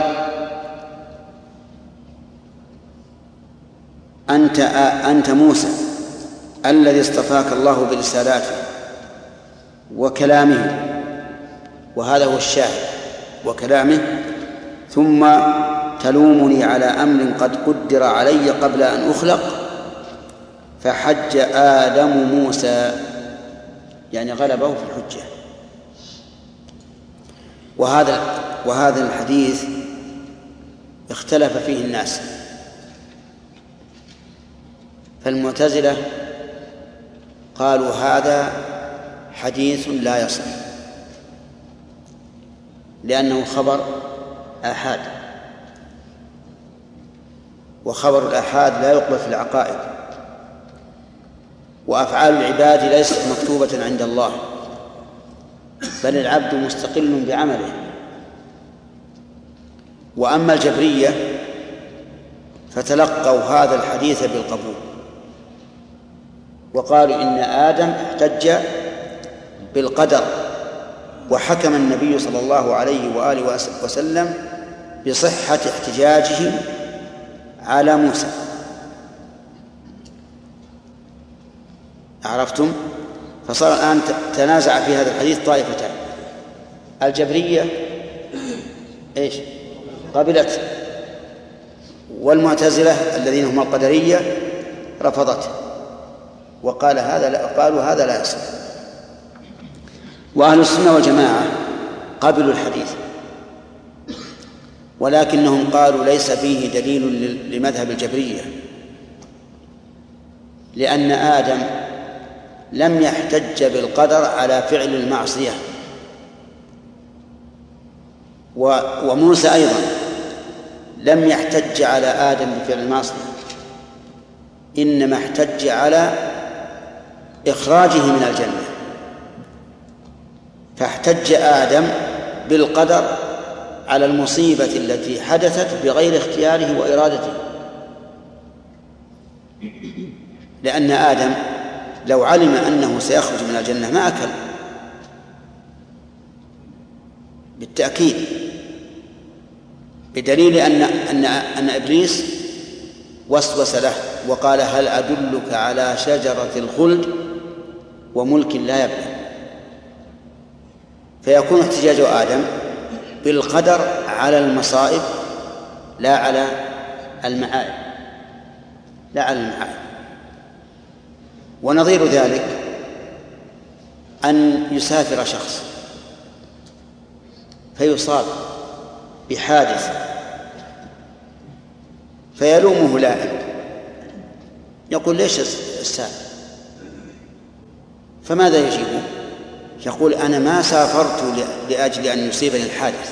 أنت موسى الذي اصطفاك الله برسالاته وكلامه، وهذا هو الشاهد، وكلامه، ثم تلومني على أمر قد قدر علي قبل أن أخلق. فحج آدم موسى، يعني غلبه في الحجة. وهذا الحديث اختلف فيه الناس، فالمعتزلة قالوا هذا حديث لا يصح لأنه خبر آحاد، وخبر الآحاد لا يقبل في العقائد، وأفعال العباد ليست مكتوبة عند الله، بل العبد مستقل بعمله. وأما الجبرية فتلقوا هذا الحديث بالقبول، وقالوا إن آدم احتج بالقدر، وحكم النبي صلى الله عليه وآله وسلم بصحة احتجاجه على موسى. عرفتم؟ فصار الآن تنازع في هذا الحديث طائفتان: الجبرية إيش؟ قبلت، والمعتزلة الذين هم القدرية رفضته وقال قالوا هذا لا يصح. وأهل السنة والجماعة قبلوا الحديث، ولكنهم قالوا ليس فيه دليل لمذهب الجبرية، لأن آدم لم يحتج بالقدر على فعل المعصية، وموسى أيضا لم يحتج على آدم بفعل المعصية، إنما احتج على إخراجه من الجنة، فاحتج آدم بالقدر على المصيبة التي حدثت بغير اختياره وإرادته، لأن آدم لو علم أنه سيخرج من الجنة ما أكل بالتأكيد، بدليل أن إبليس وسوس له وقال هل أدلك على شجرة الخلد وملك لا يبلى. فيكون احتجاج آدم بالقدر على المصائب لا على المعائب، ونظير ذلك أن يسافر شخص فيصاب بحادث فيلومه لائم يقول ليش السافر؟ فماذا يجيبه؟ يقول أنا ما سافرت لأجل أن يصيبني الحادث،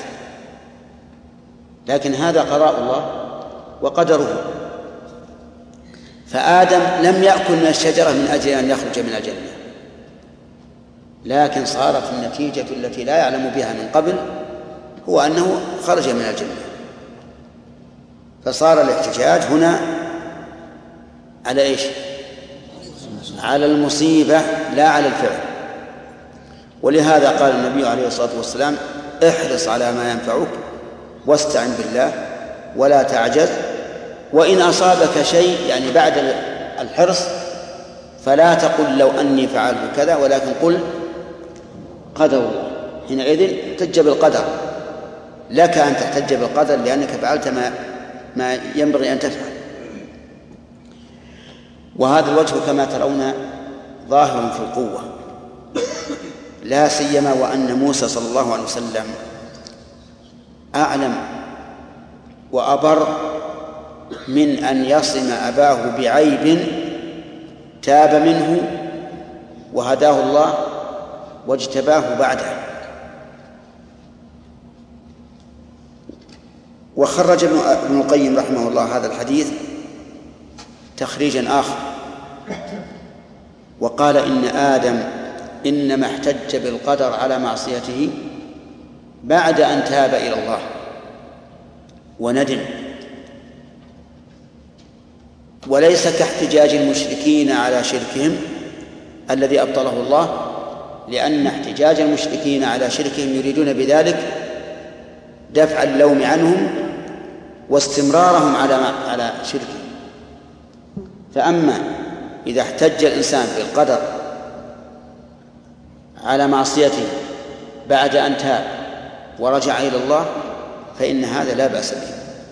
لكن هذا قضاء الله وقدره. فآدم لم يأكل من الشجرة من أجل أن يخرج من الجنة، لكن صارت النتيجة التي لا يعلم بها من قبل هو أنه خرج من الجنة. فصار الاحتجاج هنا على إيش؟ على المصيبة لا على الفعل. ولهذا قال النبي عليه الصلاة والسلام احرص على ما ينفعك واستعن بالله ولا تعجز، وإن أصابك شيء يعني بعد الحرص فلا تقل لو أني فعلت كذا، ولكن قل قدر الله. حينئذ احتج بالقدر، لك أن تحتج بالقدر لأنك فعلت ما ينبغي أن تفعل. وهذا الوجه كما ترون ظاهر في القوة، لا سيما وأن موسى صلى الله عليه وسلم أعلم وأبر من أن يصم أباه بعيب تاب منه وهداه الله واجتباه بعده. وخرج ابن القيم رحمه الله هذا الحديث تخريجا آخر، وقال إن آدم إنما احتج بالقدر على معصيته بعد أن تاب إلى الله وندم، وليس كاحتجاج المشركين على شركهم الذي أبطله الله، لأن احتجاج المشركين على شركهم يريدون بذلك دفع اللوم عنهم واستمرارهم على شركهم. فأما إذا احتج الإنسان بالقدر على معصيته بعد أن تاب ورجع إلى الله فإن هذا لا بأس به.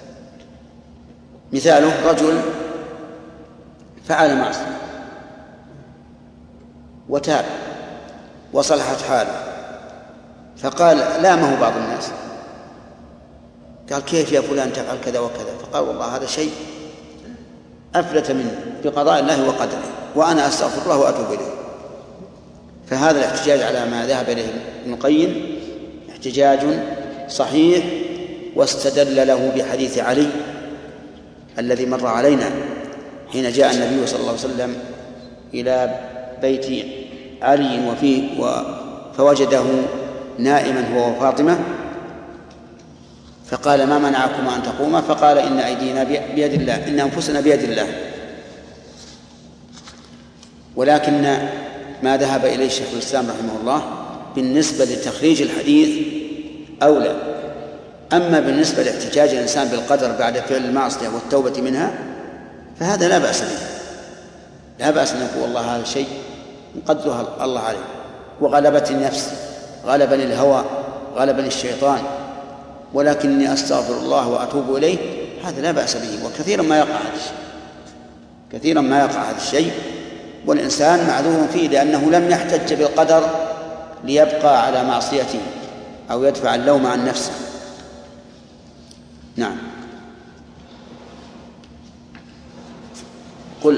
مثاله رجل فعل معصية وتاب وصلحت حاله، فقال لامه بعض الناس قال كيف يا فلان تفعل كذا وكذا؟ فقال والله هذا شيء أفلت منه بقضاء الله وقدره وأنا أستغفر الله وأتوب إليه. فهذا الاحتجاج على ما ذهب إليه ابن القيم احتجاج صحيح، واستدل له بحديث علي الذي مر علينا حين جاء النبي صلى الله عليه وسلم إلى بيت علي فوجده نائما هو وفاطمة، فقال ما منعكما أن تقوما؟ فقال إن أيدينا بيد الله، إن أنفسنا بيد الله. ولكن ما ذهب إليه الشيخ الإسلام رحمه الله بالنسبة لتخريج الحديث أولى. أما بالنسبة لاحتجاج الإنسان بالقدر بعد فعل المعصية والتوبة منها فهذا لا بأس به، لا بأس أن يقول والله هذا شيء قدره الله عليه وغلبت النفس، غلبني الهوى، غلبني الشيطان، ولكني أستغفر الله وأتوب إليه، هذا لا بأس به. وكثيرا ما يقع هذا الشيء، كثيرا ما يقع هذا الشيء، والإنسان معذور فيه لأنه لم يحتج بالقدر ليبقى على معصيته أو يدفع اللوم عن نفسه. نعم. قل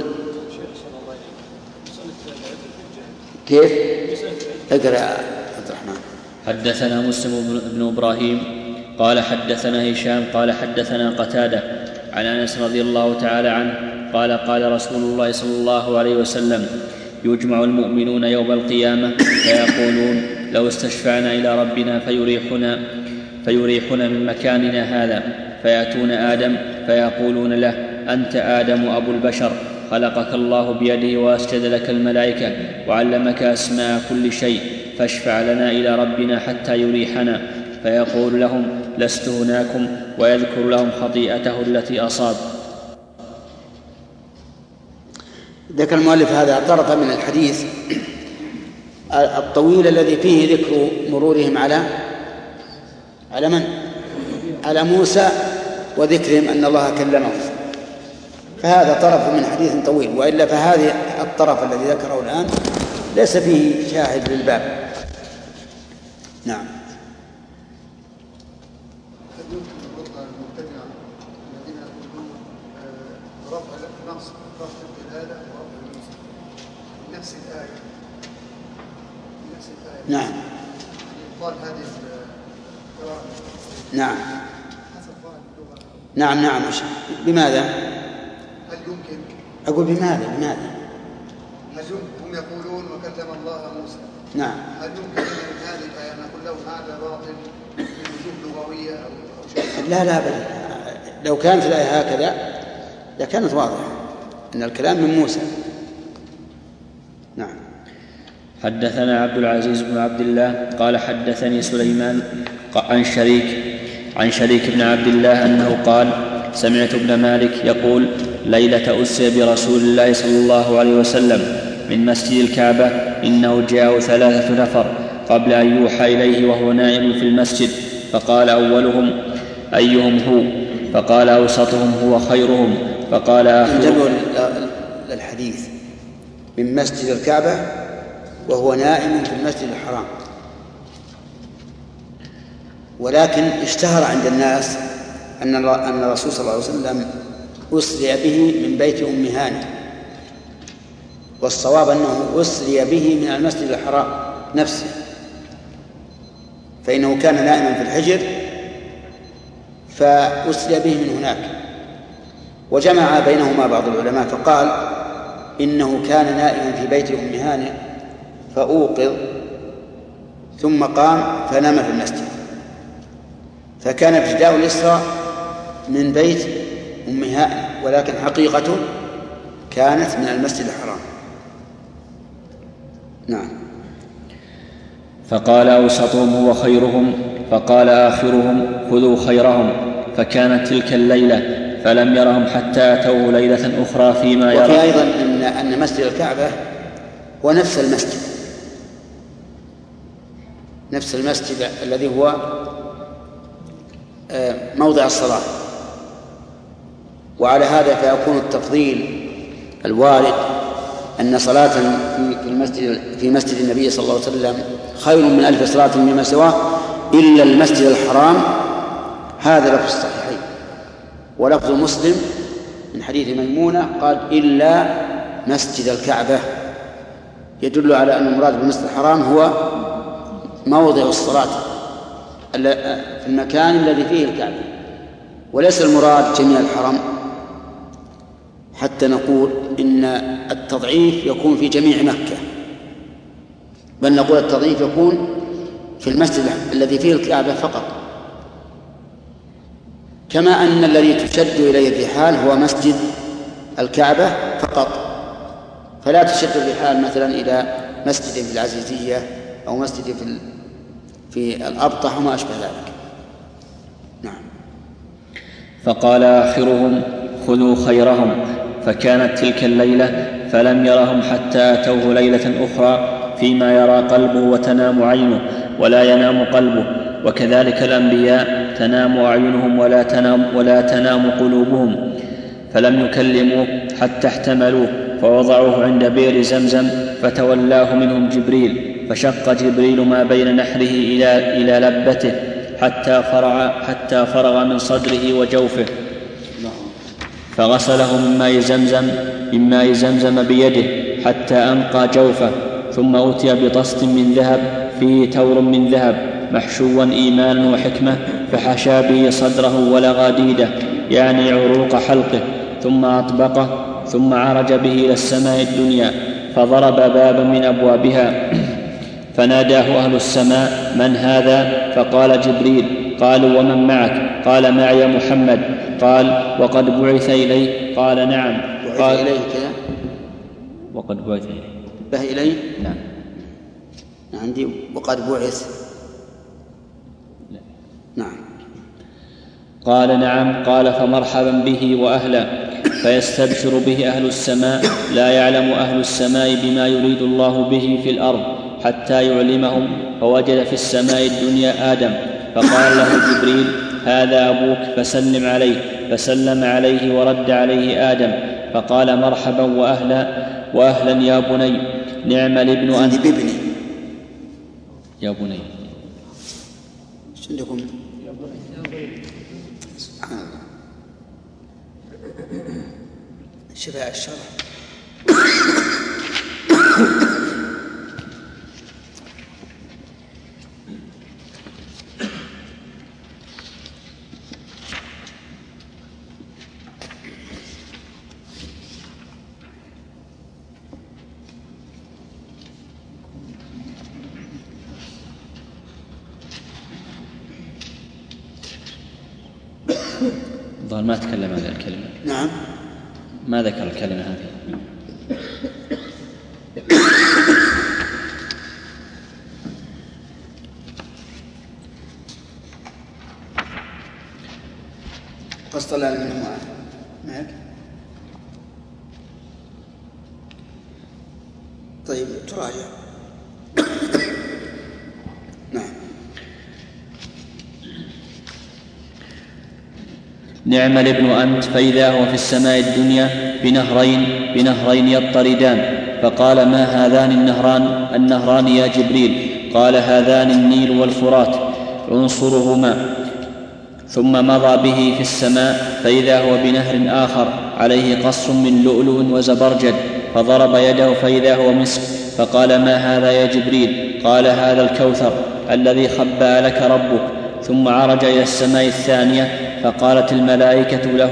كيف؟ اقرأ عبد الرحمن. حدثنا مسلم بن إبراهيم قال حدثنا هشام قال حدثنا قتادة عن أنس رضي الله تعالى عنه قال قال رسول الله صلى الله عليه وسلم: يجمع المؤمنون يوم القيامة فيقولون: لو استشفعنا إلى ربنا فيريحنا من مكاننا هذا، فيأتون آدم فيقولون له: أنت آدم أبو البشر، خلقك الله بيده وأسجد لك الملائكة وعلمك أسماء كل شيء، فاشفع لنا إلى ربنا حتى يريحنا. فيقول لهم: لست هناكم، ويذكر لهم خطيئته التي أصاب. ذكر المؤلف هذا طرفا من الحديث الطويل الذي فيه ذكر مرورهم على من؟ على موسى، وذكرهم أن الله كلمهم، فهذا طرف من حديث طويل. وإلا فهذه الطرف الذي ذكره الآن ليس فيه شاهد للباب. نعم. نعم. نعم. نعم. نعم. بماذا؟ هل يمكن؟ أقول بماذا؟ هل يمكن؟ هم يقولون وكلم الله موسى. نعم. هل يمكن من هذه الآية أن نقول له هذا باطل من وجوه لغوية أو شيء؟ لا بل لو كانت الآية هكذا لكانت واضحة أن الكلام من موسى. نعم. حدثنا عبد العزيز بن عبد الله قال حدثني سليمان عن شريك بن عبد الله أنه قال: سمعت ابن مالك يقول: ليلة أسري برسول الله صلى الله عليه وسلم من مسجد الكعبة إنه جاءه 3 نفر قبل أن يوحى إليه وهو نائم في المسجد، فقال أولهم: أيهم هو؟ فقال أوسطهم: هو خيرهم. فقال آخرهم. الحديث من مسجد الكعبة وهو نائم في المسجد الحرام، ولكن اشتهر عند الناس أن الرسول صلى الله عليه وسلم أسري به من بيت أم هانئ، والصواب أنه أسري به من المسجد الحرام نفسه، فإنه كان نائما في الحجر فأسري به من هناك. وجمع بينهما بعض العلماء فقال إنه كان نائما في بيت أم هانئ فأوقظ ثم قام فنام في المسجد، فكان ابتداء الإسراء من بيت أم هانئ، ولكن حقيقته كانت من المسجد الحرام. نعم. فقال أوسطهم: هو خيرهم. فقال آخرهم: خذوا خيرهم. فكانت تلك الليلة فلم يرهم حتى أتوه ليلة أخرى فيما يرى. وفي أيضا أن مسجد الكعبة هو نفس المسجد الذي هو موضع الصلاة، وعلى هذا فيكون التفضيل الوارد أن صلاة في مسجد النبي صلى الله عليه وسلم خير من 1000 صلاة فيما سواه إلا المسجد الحرام. هذا لفظ الصحيحين، ولفظ مسلم من حديث ميمونة قال: إلا مسجد الكعبة، يدل على أن المراد بالمسجد الحرام هو موضع الصلاة في المكان الذي فيه الكعبة، وليس المراد جميع الحرم، حتى نقول إن التضعيف يكون في جميع مكة، بل نقول التضعيف يكون في المسجد الذي فيه الكعبة فقط، كما أن الذي تشد إليه الرحال هو مسجد الكعبة فقط، فلا تشد الرحال مثلا إلى مسجد في العزيزية أو مسجد في الأبطح وما أشبه ذلك. نعم. فقال آخرهم: خذوا خيرهم. فكانت تلك الليلة فلم يرهم حتى أتوه ليلة أخرى فيما يرى قلبه وتنام عينه ولا ينام قلبه، وكذلك الأنبياء تنام أعينهم ولا تنام قلوبهم. فلم يكلموه حتى احتملوه فوضعوه عند بئر زمزم فتولاه منهم جبريل، فشق جبريل ما بين نحره إلى لبته حتى فرغ من صدره وجوفه، فغسله من ماء زمزم بيده حتى أنقى جوفه، ثم أتي بطست من ذهب فيه تور من ذهب محشوا إيمانا وحكمة، فحشى به صدره ولغى ديده يعني عروق حلقه، ثم أطبقه، ثم عرج به إلى السماء الدنيا فضرب بابا من أبوابها فناداه أهل السماء: من هذا؟ فقال: جبريل. قالوا: ومن معك؟ قال: معي محمد. قال: وقد بعث إليه؟ قال: نعم. بعث إليه كذا؟ وقد بعث إليه. بعث إليه؟ نعم. عندي وقد بعث. لا. نعم. قال: نعم. قال: فمرحبا به وأهلا. فيستبشر به أهل السماء، لا يعلم أهل السماء بما يريد الله به في الأرض حتى يعلمهم، فوجد في السماء الدنيا آدم، فقال له جبريل: هذا أبوك فسلم عليه. فسلم عليه ورد عليه آدم، فقال: مرحبا وأهلا يا بني، نعم الابن أنت. بابني يا بني عندكم شفاء الشرع. الظاهر ما تكلم هذه الكلمة. نعم. ما ذكر الكلمة هذه. قصد الله منه معك. طيب تراجع. نعم. نعم الابن أنت، فإذا هو في السماء الدنيا بنهرين يضطردان، فقال: ما هذان النهران يا جبريل؟ قال: هذان النيل والفرات، عنصرهما. ثم مضى به في السماء، فإذا هو بنهر آخر عليه قصر من لؤلؤ وزبرجد، فضرب يده فإذا هو مسك، فقال: ما هذا يا جبريل؟ قال: هذا الكوثر الذي خبأ لك ربك. ثم عرج إلى السماء الثانية، فقالت الملائكة له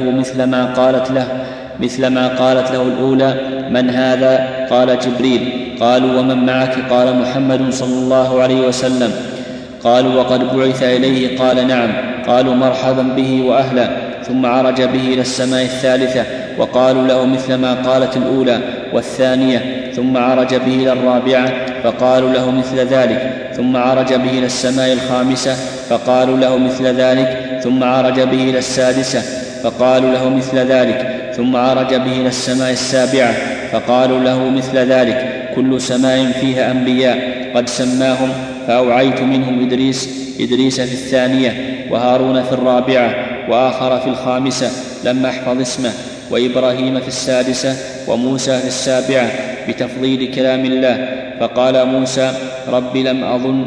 مثل ما قالت له الأولى: من هذا؟ قال: جبريل. قالوا: ومن معك؟ قال: محمد صلى الله عليه وسلم. قالوا: وقد بعث إليه؟ قال: نعم. قالوا: مرحبا به وأهلا. ثم عرج به إلى السماء الثالثة، وقالوا له مثل ما قالت الأولى والثانية. ثم عرج به إلى الرابعة، فقالوا له مثل ذلك. ثم عرج به إلى السماء الخامسة، فقالوا له مثل ذلك. ثم عرج به إلى السادسة، فقالوا له مثل ذلك. ثم عرج به إلى السماء السابعة، فقالوا له مثل ذلك. كل سماء فيها أنبياء قد سماهم، فأوعيت منهم إدريس في الثانية، وهارون في الرابعة، وآخر في الخامسة لم أحفظ اسمه، وإبراهيم في السادسة، وموسى في السابعة، بتفضيل كلام الله. فقال موسى: رب لم أظن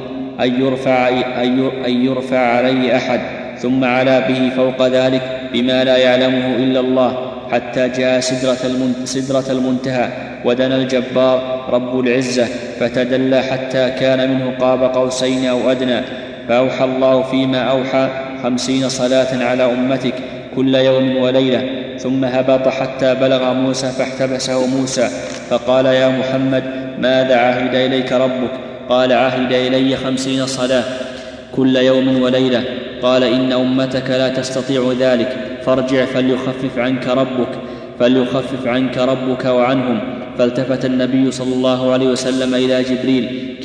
أن يرفع علي أحد. ثم علا به فوق ذلك بما لا يعلمه إلا الله، حتى جاء سدرة المنتهى، ودنا الجبار رب العزة، فتدلى حتى كان منه قاب قوسين أو أدنى. فأوحى الله فيما أوحى 50 صلاة على أمتك كل يوم وليلة. ثم هبط حتى بلغ موسى، فاحتبسه موسى، فقال: يا محمد، ماذا عهد إليك ربك؟ قال: عهد إلي 50 صلاة كل يوم وليلة. قال: إن أمتك لا تستطيع ذلك، فارجع فليخفف عنك ربك وعنهم. فالتفت النبي صلى الله عليه وسلم إلى جبريل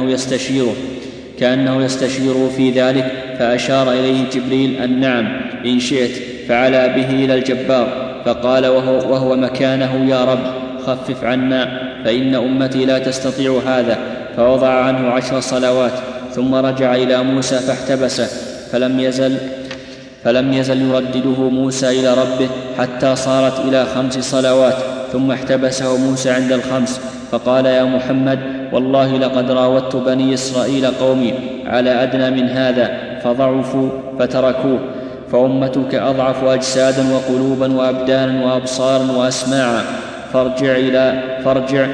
كأنه يستشيره في ذلك، فأشار إليه جبريل أن نعم إن شئت، فعلا به إلى الجبار، فقال وهو مكانه: يا رب، خفف عنا، فإن أمتي لا تستطيع هذا. فوضع عنه 10 صلوات. ثم رجع إلى موسى فاحتبسه، فلم يزل يردده موسى إلى ربه حتى صارت إلى 5 صلوات، ثم احتبسه موسى عند 5 فقال: يا محمد، والله لقد راودت بني إسرائيل قومي على أدنى من هذا فضعفوا فتركوه، فأمتك أضعف أجسادا وقلوبا وأبدانا وأبصارا وأسماعا، فارجع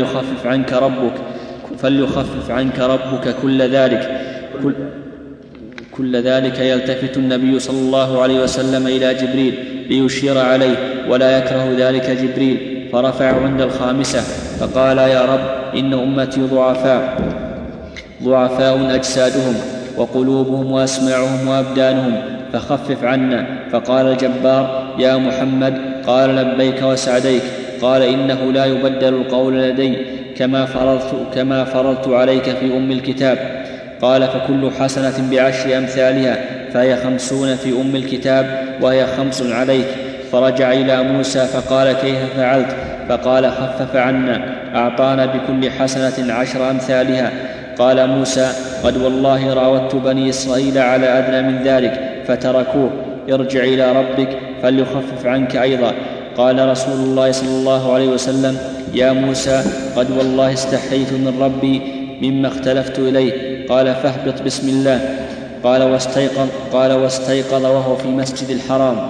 فليخفف عنك ربك كل ذلك. يلتفت النبي صلى الله عليه وسلم إلى جبريل ليشير عليه، ولا يكره ذلك جبريل، فرفع عند 5 فقال: يا رب، إن أمتي ضعفاء أجسادهم وقلوبهم وأسماعهم وأبدانهم، فخفف عنا. فقال الجبار: يا محمد. قال: لبيك وسعديك. قال: إنه لا يبدل القول لدي كما فرضت عليك في أم الكتاب. قال: فكل حسنة ب10 أمثالها، فهي 50 في أم الكتاب، وهي 5 عليك. فرجع إلى موسى فقال: كيف فعلت؟ فقال: خفف عنا، أعطانا بكل حسنة 10 أمثالها. قال موسى: قد والله راودت بني إسرائيل على أدنى من ذلك فتركوه، ارجع إلى ربك فليخفف عنك أيضا. قال رسول الله صلى الله عليه وسلم: يا موسى، قد والله استحييت من ربي مما اختلفت إليه. قال: فاهبط بسم الله. قال: واستيقظ وهو في مسجد الحرام.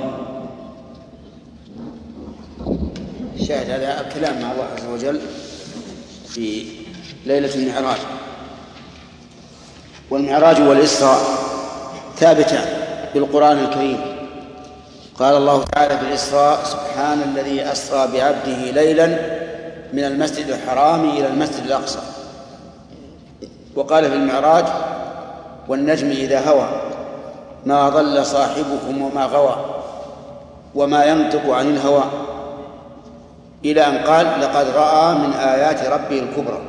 شاهد هذا الكلام مع الله عز وجل في ليلة المعراج. والمعراج والإسراء ثابتان بالقرآن الكريم. قال الله تعالى في الإسراء: سبحان الذي أسرى بعبده ليلا من المسجد الحرام إلى المسجد الأقصى. وقال في المعراج: والنجم إذا هوى ما ضل صاحبكم وما غوى وما ينطق عن الهوى، إلى أن قال: لقد رأى من آيات ربه الكبرى.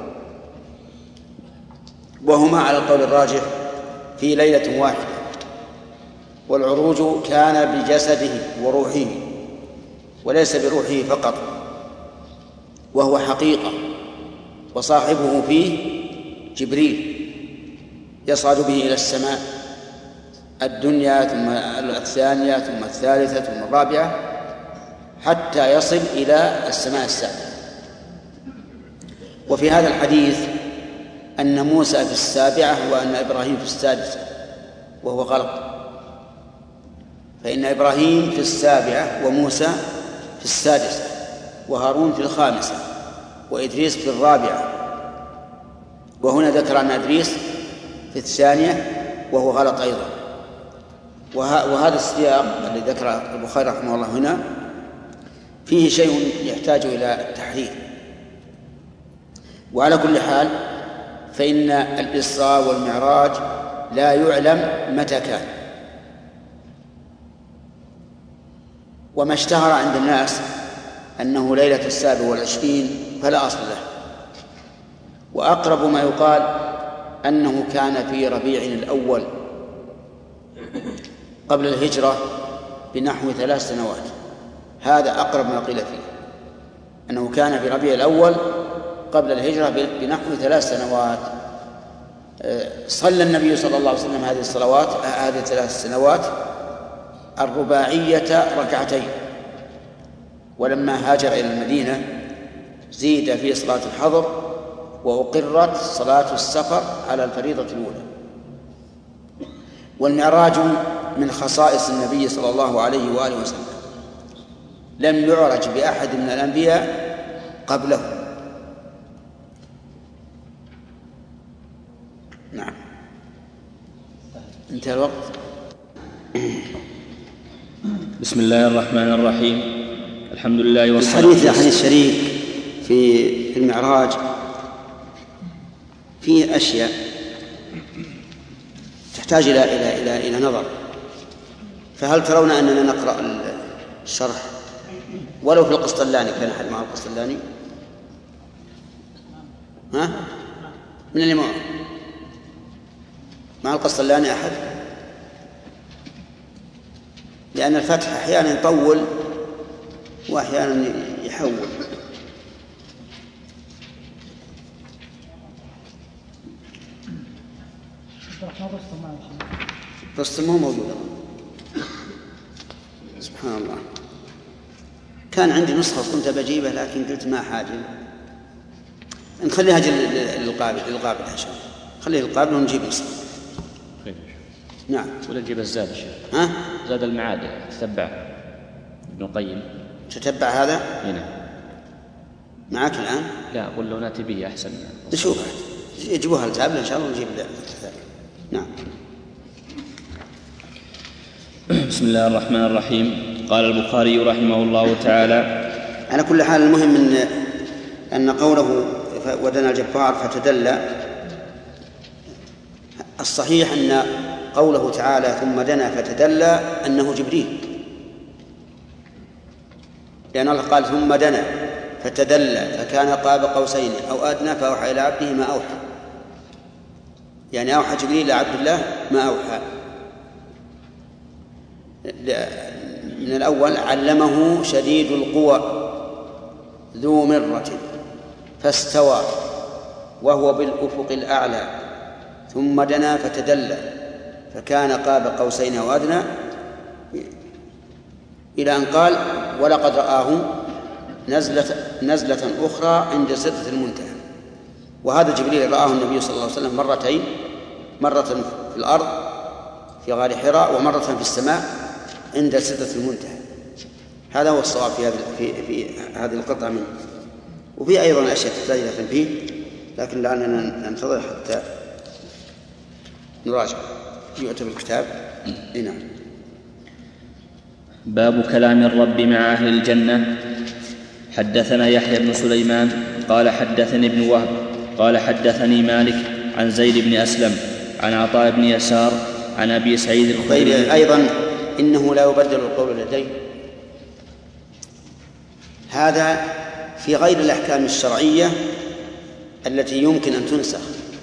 وهما على القول الراجح في ليلة واحدة. والعروج كان بجسده وروحه وليس بروحه فقط، وهو حقيقة، وصاحبه فيه جبريل يصعد به إلى السماء الدنيا، ثم الثانية، ثم الثالثة، ثم الرابعة، حتى يصل إلى السماء السابعة. وفي هذا الحديث أن موسى في السابعة وأن إبراهيم في السادسة، وهو غلط، فإن إبراهيم في السابعة وموسى في السادسة وهارون في الخامسة وإدريس في الرابعة. وهنا ذكر أن إدريس في الثانية وهو غلط أيضا. وهذا السياق الذي ذكر البخاري رحمه الله هنا فيه شيء يحتاج إلى تحرير. وعلى كل حال فإن الإسراء والمعراج لا يعلم متى كان، وما اشتهر عند الناس أنه ليلة 27 فلا أصل له. وأقرب ما يقال أنه كان في ربيع الأول قبل الهجرة بنحو 3 سنوات. هذا أقرب ما قيل فيه، أنه كان في ربيع الأول قبل الهجرة بنحو 3 سنوات. صلى النبي صلى الله عليه وسلم هذه 3 سنوات الرباعية 2 ولما هاجر إلى المدينة زيد في صلاة الحضر، وأقرت صلاة السفر على الفريضة الأولى. والمعراج من خصائص النبي صلى الله عليه وآله وسلم، لم يعرج بأحد من الأنبياء قبله. نعم، انتهى الوقت. بسم الله الرحمن الرحيم. الحمد لله والصلاة والسلام. الحديث الشريف في المعراج فيه أشياء تحتاج إلى نظر. فهل ترون أننا نقرأ الشرح ولو في القسطلاني؟ كان أحد مع القسطلاني؟ ها؟ من اللي مع القسطلاني أحد؟ لأن الفتح أحيانا يطول وأحيانا يحول. رستم هو موجود. سبحان الله. كان عندي نسخة كنت بجيبها لكن قلت ما حاجة، نخليها للقابل إن شاء الله، خليها للقابل ونجيب نسخة. نعم. ولا نجيب الزاد الشيخ؟ ها؟ زاد المعاد تتبع ابن القيم. تتبع هذا؟ هنا معك الآن؟ لا، أقول لو نأتي به أحسن. نشوف يجيبوها التابلة إن شاء الله ونجيب ذلك. نعم. بسم الله الرحمن الرحيم. قال البخاري رحمه الله تعالى: على كل حال المهم أن قوله ودنا الجبار فتدلى، الصحيح أن قوله تعالى ثم دنا فتدلى أنه جبريل، لأن الله قال ثم دنا فتدلى فكان قاب قوسين أو أدنى فأوحى إلى عبده ما أوحى، يعني أوحى جبريل إلى عبد الله ما أوحى. من الأول علمه شديد القوى ذو مرة فاستوى وهو بالأفق الأعلى ثم دنا فتدلى فكان قاب قوسين أو أدنى، إلى أن قال ولقد رآه نزلة أخرى عند سدرة المنتهى. وهذا جبريل رآه النبي صلى الله عليه وسلم مرتين، مرة في الأرض في غار حراء ومرة في السماء عند سدرة المنتهى. هذا هو الصواب في هذه القطعة منه. وفي أيضا أشياء تحتاج إلى تنبيه، لكن لعلنا ننتظر حتى نراجع يعتبر الكتاب. نعم. باب كلام الرب مع أهل الجنة. حدثنا يحيى بن سليمان قال حدثني ابن وهب قال حدثني مالك عن زيد بن أسلم عن عطاء بن يسار عن أبي سعيد الخدري أيضا إنه لا يبدل القول لديه. هذا في غير الأحكام الشرعية التي يمكن أن تنسخ،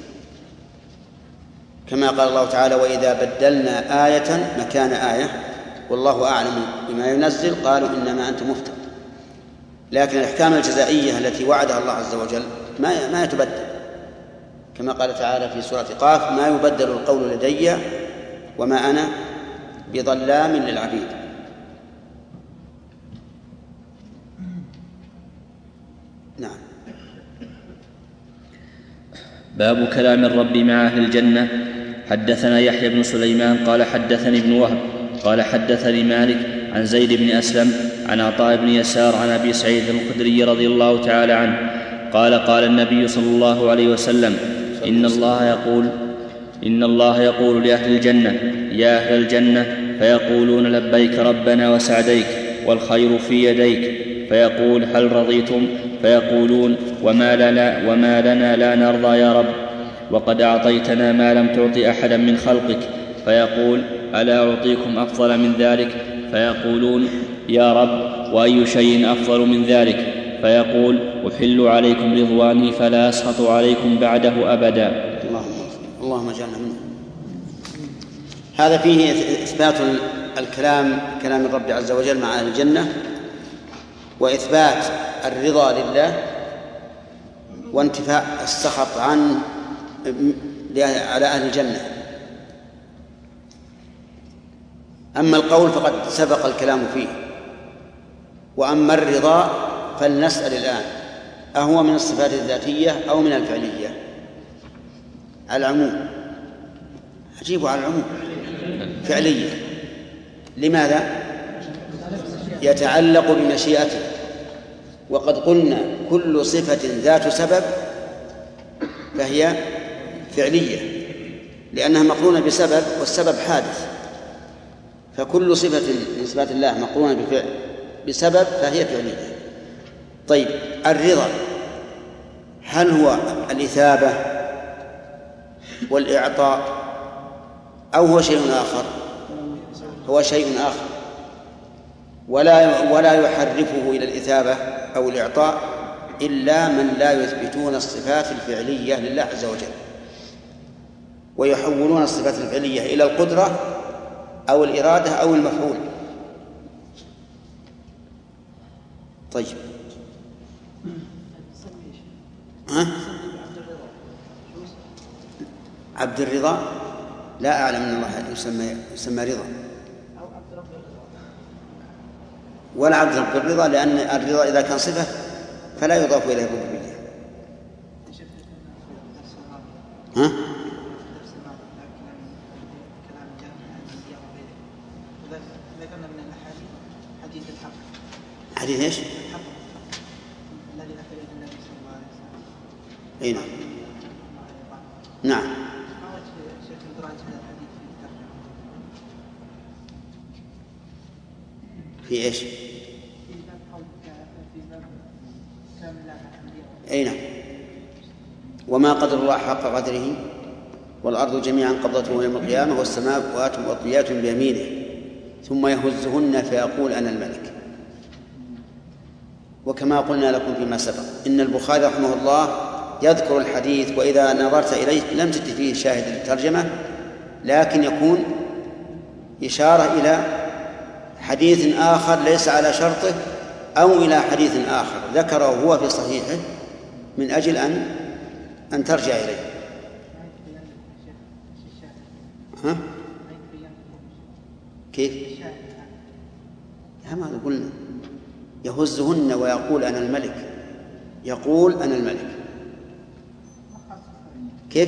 كما قال الله تعالى وإذا بدلنا آية مكان آية والله أعلم بما ينزل قالوا إنما أنت مفتر. لكن الأحكام الجزائية التي وعدها الله عز وجل ما يتبدل، كما قال تعالى في سورة قاف ما يبدل القول لدي وما أنا بظلام للعبيد. نعم. باب كلام الرب مع أهل الجنة. حدثنا يحيى بن سليمان قال حدثني ابن وهب قال حدثني مالك عن زيد بن أسلم عن عطاء بن يسار عن أبي سعيد الخدري رضي الله تعالى عنه قال قال النبي صلى الله عليه وسلم إن الله يقول لأهل الجنة يا أهل الجنة فيقولون لبيك ربنا وسعديك والخير في يديك، فيقول هل رضيتم؟ فيقولون وما لنا لا نرضى يا رب، وقد أعطيتنا ما لم تعط أحدا من خلقك. فيقول ألا أعطيكم أفضل من ذلك؟ فيقولون يا رب وأي شيء أفضل من ذلك؟ فيقول أحل عليكم رضواني فلا أسخط عليكم بعده أبدا. اللهم اجعلنا منه. هذا فيه إثبات كلام الرب عز وجل مع أهل الجنة، وإثبات الرضا لله، وانتفاء السخط على أهل الجنة. أما القول فقد سبق الكلام فيه، وأما الرضا فلنسأل الآن أهو من الصفات الذاتية أو من الفعلية؟ على العموم، أجيبوا على العموم، فعلية. لماذا؟ يتعلق بمشيئته، وقد قلنا كل صفة ذات سبب فهي فعلية لأنها مقرونة بسبب، والسبب حادث، فكل صفة من صفات الله مقرونة بسبب فهي فعلية. طيب الرضا هل هو الإثابة والإعطاء أو هو شيء آخر؟ هو شيء آخر، ولا يحرفه إلى الإثابة أو الإعطاء إلا من لا يثبتون الصفات الفعلية لله عز وجل، ويحولون الصفات الفعلية إلى القدرة أو الإرادة أو المفعول. طيب عبد الرضا لا أعلم أن الله يسمى رضا. ولا عبد بالرضا، لأن الرضا إذا كان صفة فلا يضاف إليه الربوبية. ها؟ ذكرنا من الأحاديث حديث الحق. حديث ايش؟ الحق الذي أخرجه النبي صلى الله عليه وسلم. أي نعم. شيخ إدراج هذا الحديث في الترجمة. في ايش؟ في باب كامل الله الأنبياء. أي نعم. وما قدر الله حق قدره والأرض جميعا قبضته يوم القيامة والسماوات مطويات بيمينه ثم يهزهن فيقول أنا الملك. وكما قلنا لكم فيما سبق إن البخاري رحمه الله يذكر الحديث، وإذا نظرت إليه لم تجد فيه شاهد الترجمة، لكن يكون إشارة إلى حديث آخر ليس على شرطه أو إلى حديث آخر ذكره هو في صحيحه من أجل أن ترجع إليه. ها؟ كيف؟ ما قلنا يهزهن ويقول أنا الملك، يقول أنا الملك. كيف؟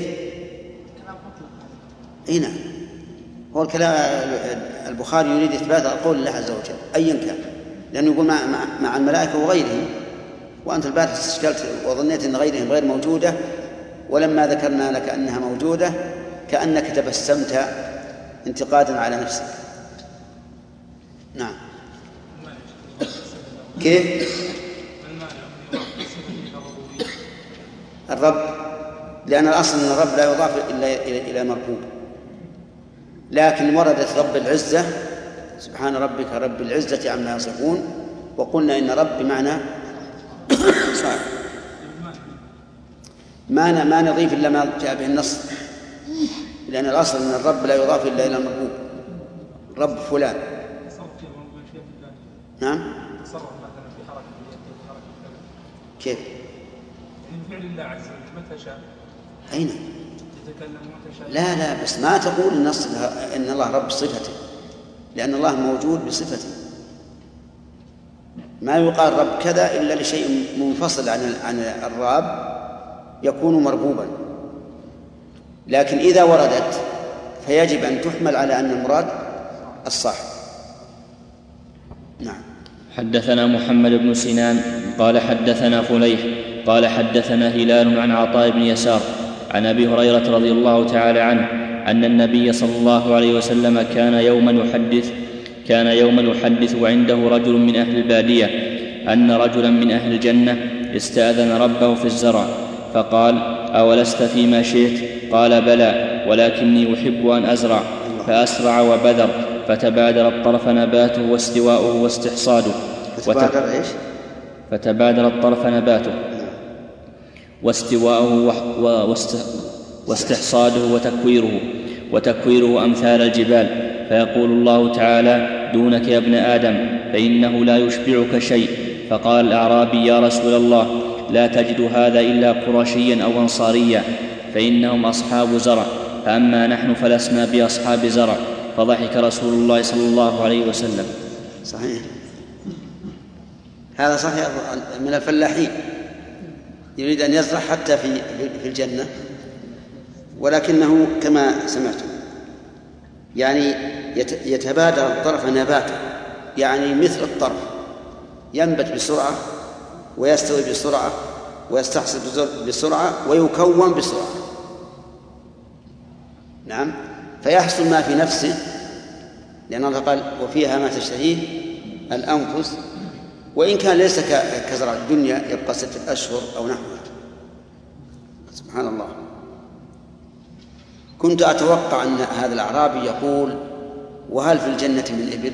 أي نعم. هو الكلام البخاري يريد إثبات قول الله عز وجل أيا كان، لأنه يقول مع الملائكة وغيرهم، وأنت البارحة استشكلت وظنيت أن غيرهم غير موجودة، ولما ذكرنا لك أنها موجودة كأنك تبسمت انتقادا على نفسك. نعم. كيف؟ الرب، لأن الأصل أن الرب لا يضاف إلا إلى مربوب، لكن وردت رب العزة سبحان ربك رب العزة عما يصفون، وقلنا إن رب بمعنى صار ما نضيف إلا ما جاء به النص، لأن الأصل أن الرب لا يضاف إلا إلى المربوب، رب فلان. نعم. كيف؟ من فعل الله عز وجل متى شاء. أين؟ يتكلم متى شاء. لا بس ما تقول النص إن الله رب صفته، لأن الله موجود بصفته. ما يقال رب كذا إلا لشيء منفصل عن الرب يكون مربوبا، لكن إذا وردت فيجب أن تحمل على أن المراد الصح. نعم. حدثنا محمد بن سنان قال حدثنا فليح قال حدثنا هلال عن عطاء بن يسار عن أبي هريرة رضي الله تعالى عنه أن النبي صلى الله عليه وسلم كان يوما يحدث وعنده رجل من أهل البادية أن رجلا من أهل الجنة استأذن ربه في الزرع فقال أولست فيما شئت؟ قال بلى ولكني أحب أن أزرع، فأسرع وبذر فتبادر الطرف نباته واستواؤه واستحصاده. فتبادر الطرف نباته واستواؤه واستحصاده وتكويره أمثال الجبال، فيقول الله تعالى دونك يا ابن آدم فإنه لا يشبعك شيء. فقال الأعرابي يا رسول الله لا تجد هذا إلا قرشيا أو أنصاريا فإنهم أصحاب زرع، فأما نحن فلسنا بأصحاب زرع. فضحك رسول الله صلى الله عليه وسلم. صحيح، هذا صحيح من الفلاحين يريد أن يزرع حتى في الجنة، ولكنه كما سمعتم يعني يتبادر الطرف نباته، يعني مثل الطرف ينبت بسرعة ويستوي بسرعة ويستحصل بسرعة ويكون بسرعة. نعم، فيحصل ما في نفسه، لأن الله قال وفيها ما تشتهيه الأنفس، وإن كان ليس كزرع الدنيا يبقى 6 أشهر أو نحوها. سبحان الله. كنت أتوقع أن هذا الأعرابي يقول وهل في الجنة من إبل؟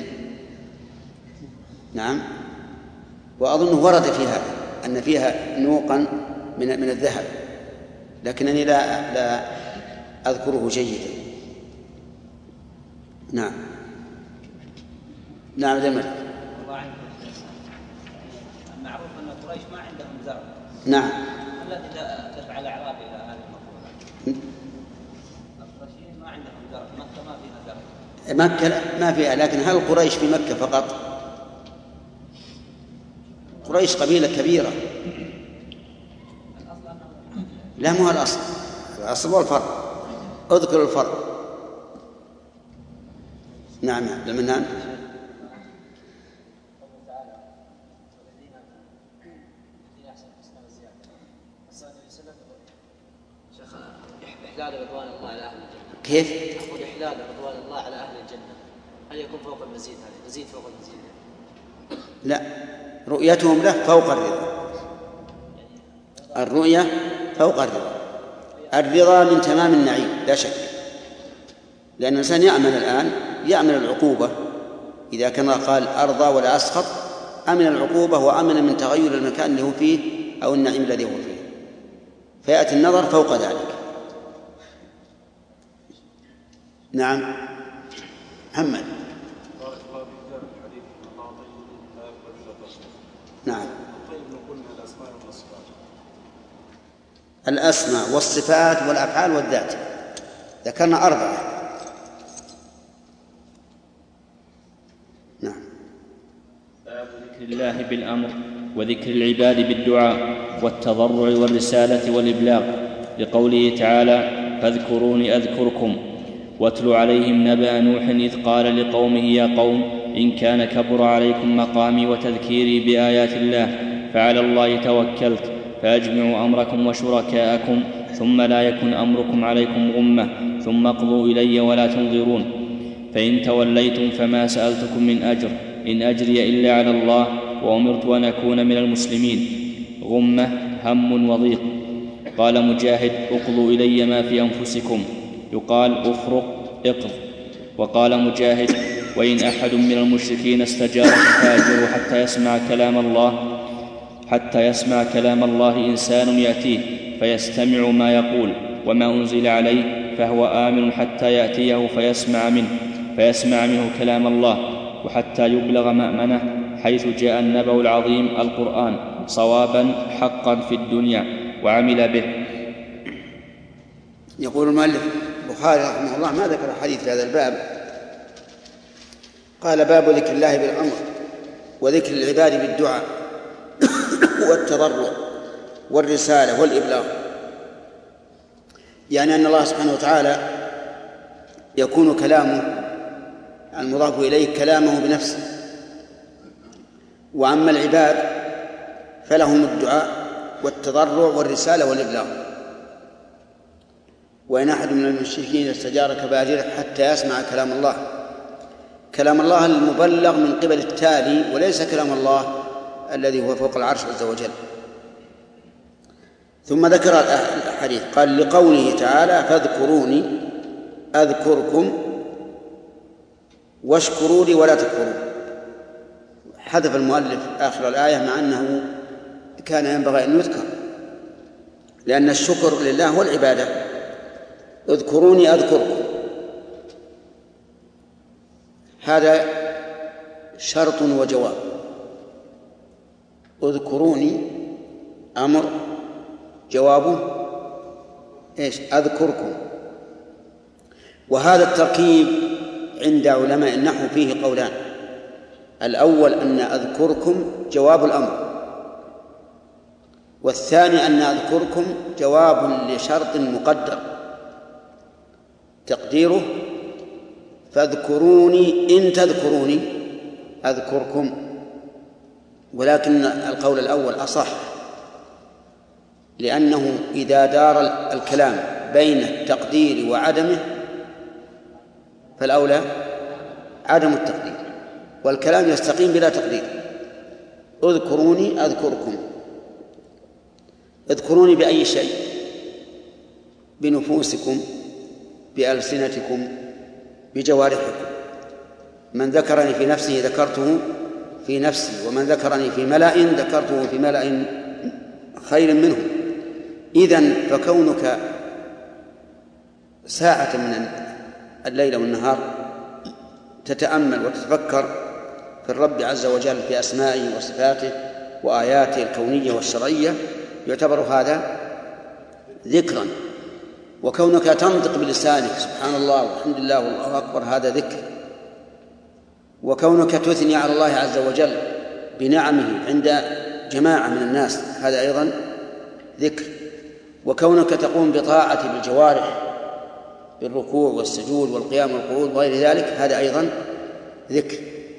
نعم، وأظنه ورد فيها أن فيها نوقا من الذهب، لكنني لا أذكره جيدا. نعم. نعم ذا الملك. معروف أن قريش ما عندهم زرع. نعم. الذي دفع الأعراب إلى هذه المقولة. القريشيين ما عندهم زرع، مكة ما فيها زرع. مكة ما فيها، لكن هل قريش في مكة فقط؟ قريش قبيلة كبيرة. لا مو الأصل، الأصل هو الفرق. اذكر الفرق. نعم لمنان. إحلال رضوان الله على أهل الجنة. كيف؟ أقول إحلال رضوان الله على أهل الجنة هل يكون فوق المزيد؟ هذا مزيد فوق المزيد؟ لا، رؤيتهم له فوق الرضا. الرؤية فوق الرضا. الرضا من تمام النعيم لا شك، لأن الإنسان يأمن الآن، يأمن العقوبة إذا كان قال أرضى ولا أسخط، أمن العقوبة وأمن من تغير المكان اللي هو فيه أو النعيم الذي هو فيه، فيأتي النظر فوق ذلك. نعم محمد. نعم الأسماء والصفات والأفعال والذات ذكرنا 4. نعم. باب ذكر الله بالأمر وذكر العباد بالدعاء والتضرع والرسالة والإبلاغ، لقوله تعالى فاذكروني أذكركم. واتل عليهم نبأ نوح إذ قال لقومه يا قوم إن كان كبر عليكم مقامي وتذكيري بآيات الله فعلى الله توكلت فأجمعوا أمركم وشركاءكم ثم لا يكن أمركم عليكم غمة ثم اقضوا إلي ولا تنظرون. فإن توليتم فما سألتكم من أجر إن أجري إلا على الله وأمرت أن أكون من المسلمين. غمة هم وضيق. قال مجاهد اقضوا إلي ما في أنفسكم، يقال افرق اقض. وقال مجاهد وإن أحد من المشركين استجارك فأجره حتى يسمع كلام الله إنسان يأتيه فيستمع ما يقول وما أنزل عليه فهو آمن حتى يأتيه فيسمع منه كلام الله وحتى يبلغ مأمنه حيث جاء النبأ العظيم القرآن صوابا حقا في الدنيا وعمل به. يقول المؤلف البخاري رحمه الله ما ذكر حديث في هذا الباب، قال باب ذكر الله بالأمر وذكر العباد بالدعاء والتضرع والرسالة والإبلاغ، يعني أن الله سبحانه وتعالى يكون كلامه المضاف إليه كلامه بنفسه، وأما العباد فلهم الدعاء والتضرع والرسالة والإبلاغ. وإن أحد من المشركين استجارك فأجره حتى يسمع كلام الله المبلغ من قبل التالي، وليس كلام الله الذي هو فوق العرش عز وجل. ثم ذكر الحديث قال لقوله تعالى فاذكروني أذكركم واشكروا لي ولا تكفرون. حذف المؤلف آخر الآية مع أنه كان ينبغي أن يذكر، لأن الشكر لله هو العبادة. اذكروني أذكركم هذا شرط وجواب. اذكروني أمر، جوابه إيش؟ أذكركم. وهذا التركيب عند علماء النحو فيه قولان: الأول أن أذكركم جواب الأمر، والثاني أن أذكركم جواب لشرط مقدر تقديره فاذكروني إن تذكروني أذكركم. ولكن القول الأول أصح، لأنه إذا دار الكلام بين التقدير وعدمه فالأولى عدم التقدير، والكلام يستقيم بلا تقدير. اذكروني أذكركم. اذكروني بأي شيء؟ بنفوسكم، بألسنتكم، بجوارحكم. من ذكرني في نفسه ذكرته في نفسي، ومن ذكرني في ملأ ذكرته في ملأ خير منه. إذن فكونك ساعة من الليل والنهار تتأمل وتتفكر في الرب عز وجل في أسمائه وصفاته وآياته الكونية والشرعية يعتبر هذا ذكرا. وكونك تنطق بلسانك سبحان الله والحمد لله والله أكبر هذا ذكر. وكونك تثني على الله عز وجل بنعمه عند جماعة من الناس هذا أيضا ذكر. وكونك تقوم بطاعة بالجوارح بالركوع والسجود والقيام والقعود وغير ذلك هذا أيضا ذكر.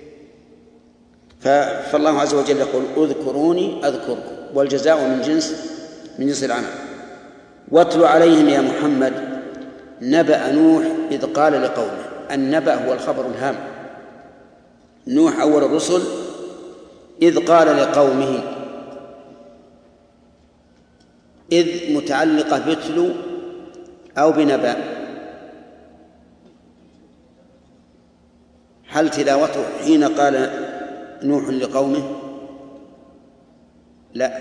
فالله عز وجل يقول اذكروني أذكركم، والجزاء من جنس العمل. واتل عليهم يا محمد نبأ نوح إذ قال لقومه. النبأ هو الخبر الهام. نوح أول الرسل، إذ قال لقومه، إذ متعلقة بتلو أو بنبأ. هل تلاوته حين قال نوح لقومه؟ لا،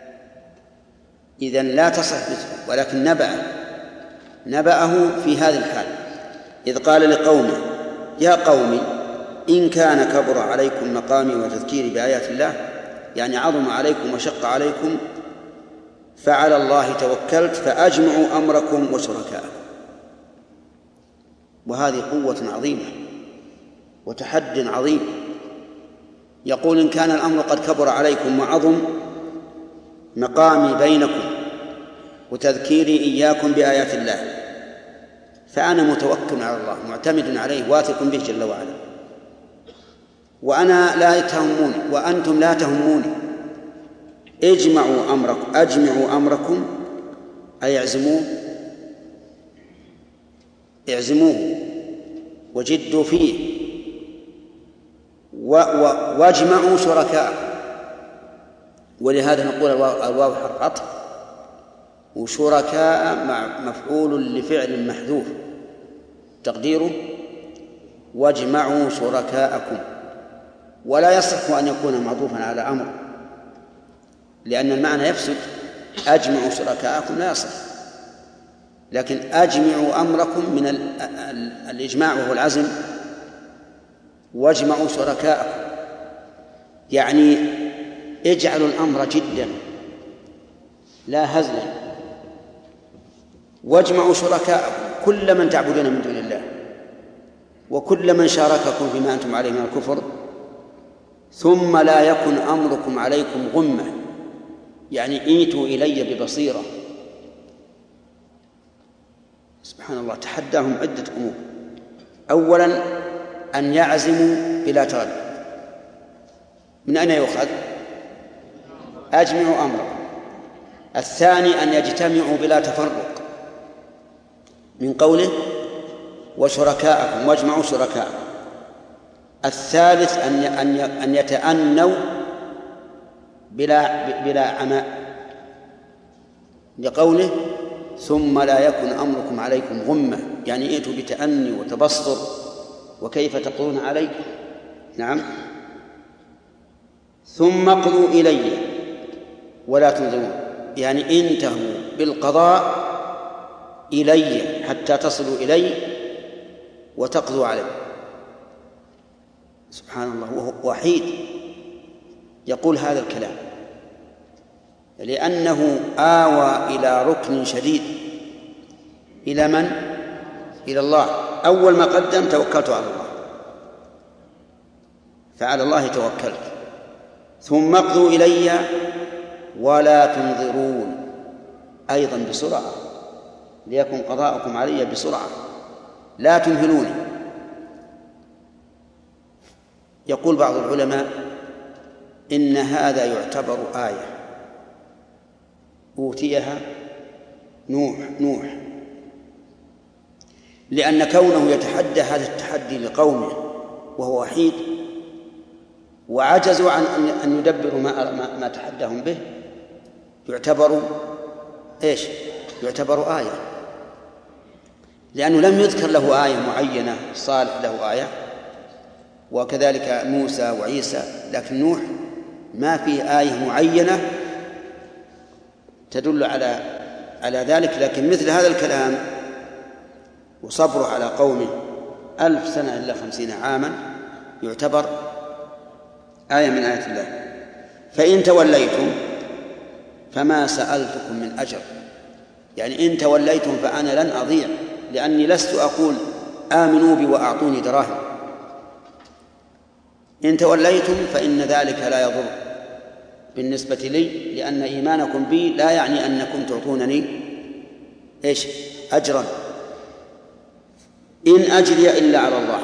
إذن لا تصح بتلو، ولكن نبأه في هذه الحال. إذ قال لقومه يا قوم إن كان كبر عليكم مقامي وتذكيري بآيات الله، يعني عظم عليكم وشق عليكم، فعلى الله توكلت فأجمعوا أمركم وشركاءكم. وهذه قوة عظيمة وتحد عظيم. يقول إن كان الأمر قد كبر عليكم وعظم مقامي بينكم وتذكيري إياكم بآيات الله، فأنا متوكل على الله معتمد عليه واثق به جل وعلا، وأنا لا تهموني وأنتم لا تهموني. أجمعوا أمركم أي اعزموه وجدوا فيه، واجمعوا شركاء. ولهذا نقول الواو حرف عطف، وشركاء مع مفعول لفعل محذوف تقديره واجمعوا شركاءكم. ولا يصح أن يكون معطوفا على أمر، لأن المعنى يفسد. أجمعوا شركاءكم لا يصح، لكن أجمعوا أمركم من الإجماع وهو العزم، واجمعوا شركاءكم يعني اجعلوا الأمر جدا لا هزلا. واجمعوا شركاءكم كل من تعبدون من دون الله وكل من شارككم فيما أنتم عليه من الكفر، ثم لا يكن أمركم عليكم غمة، يعني ايتوا إلي ببصيرة. سبحان الله، تحداهم عدة أمور. أولا أن يعزموا بلا تردد. من أين يؤخذ؟ أجمعوا أمركم. الثاني أن يجتمعوا بلا تفرق، من قوله وشركاءكم واجمعوا شركاءكم. الثالث أن يتأنوا بلا عماء، لقوله ثم لا يكن أمركم عليكم غمة، يعني ائتوا بتأني وتبصر وكيف تقضون علي. نعم. ثم اقضوا إلي ولا تنظرون، يعني انتهوا بالقضاء إلي حتى تصلوا إلي وتقضوا علي. سبحان الله، وهو وحيد يقول هذا الكلام لأنه آوى إلى ركن شديد. إلى من؟ إلى الله. أول ما قدم توكلت على الله، فعلى الله توكلت. ثم اقضوا إلي ولا تنظرون، أيضا بسرعة، ليكن قضاءكم علي بسرعة لا تمهلوني. يقول بعض العلماء إن هذا يعتبر آية أوتيها نوح، لأن كونه يتحدى هذا التحدي لقومه وهو وحيد وعجزوا عن أن يدبروا ما تحداهم به، يعتبر إيش؟ يعتبر آية، لأنه لم يذكر له آية معينة. صالح له آية وكذلك موسى وعيسى، لكن نوح ما فيه آية معينة تدل على ذلك. لكن مثل هذا الكلام وصبره على قومه 1000 سنة إلا 50 عاما يعتبر آية من آيات الله. فإن توليتم فما سألتكم من أجر، يعني إن توليتم فأنا لن أضيع، لأني لست أقول آمنوا بي وأعطوني دراهم. إن توليتم فإن ذلك لا يضر، بالنسبة لي، لأن إيمانكم بي لا يعني أنكم تعطونني أجرا، إن أجري إلا على الله،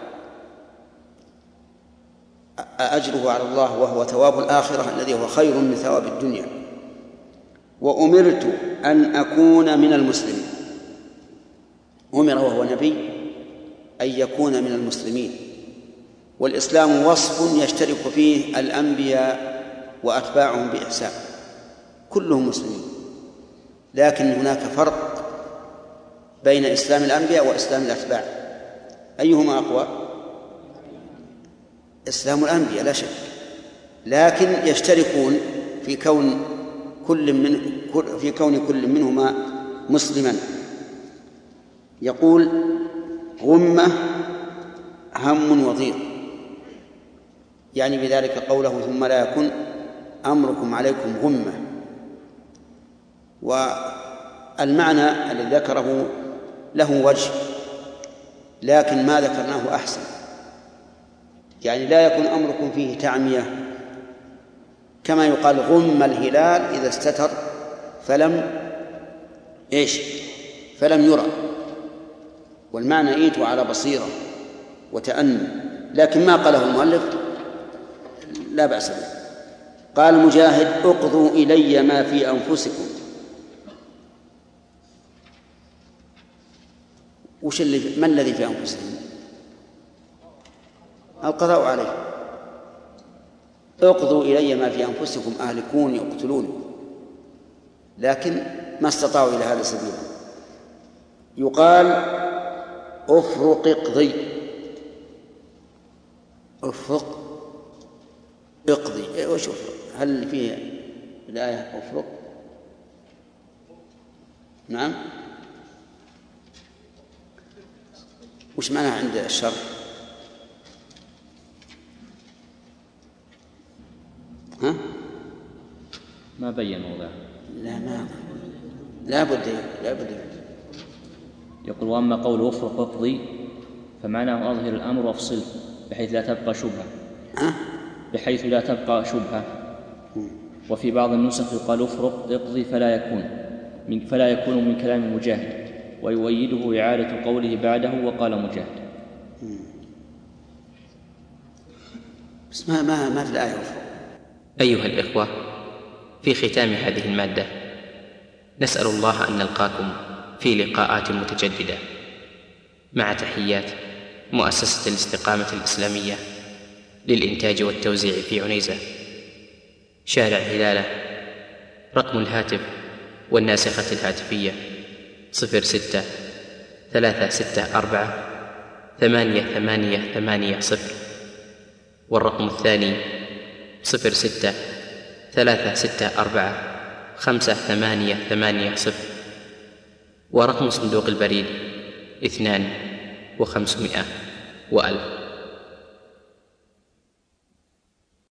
أجره على الله وهو ثواب الآخرة الذي هو خير من ثواب الدنيا. وأمرت أن أكون من المسلمين، أمر وهو نبي أن يكون من المسلمين، والإسلام وصف يشترك فيه الأنبياء وأتباعهم بإحسان، كلهم مسلمين، لكن هناك فرق بين إسلام الأنبياء وإسلام الأتباع. أيهما أقوى؟ إسلام الأنبياء لا شك، لكن يشتركون في كون كل منهما مسلما. يقول غمة هم وضيق، يعني بذلك قوله ثم لا يكن أمركم عليكم غمة. والمعنى الذي ذكره له وجه، لكن ما ذكرناه أحسن، يعني لا يكن أمركم فيه تعمية، كما يقال غم الهلال إذا استتر فلم يرى، والمعنى ايتوا على بصيرة وتأني، لكن ما قاله المؤلف لا بأس به. قال مجاهد اقضوا إلي ما في أنفسكم. ما الذي في أنفسهم؟ القضاء عليه. اقضوا إلي ما في أنفسكم أهلكوني اقتلوني، لكن ما استطاعوا إلى هذا سبيلا. يقال افرق اقضي، افرق اقضي، وش افرق؟ هل فيه الآية افرق؟ نعم. وش معناها عند الشرع؟ ها؟ ما بين موضعه. لا بد. يقول واما قول افرق اقضي فمعناه اظهر الامر وافصله بحيث لا تبقى شبهه. وفي بعض النسخ يقال افرق اقضي فلا يكون من كلام مجاهد، ويؤيده إعادة قوله بعده وقال مجاهد. بس ما في الآية افرق. أيها الإخوة، في ختام هذه المادة نسأل الله أن نلقاكم في لقاءات متجددة، مع تحيات مؤسسة الاستقامة الإسلامية للإنتاج والتوزيع في عنيزة، شارع هلالة. رقم الهاتف والناسخة الهاتفية 06-364-8880، والرقم الثاني 06-364-5880، ورقم صندوق البريد 2500 و1000.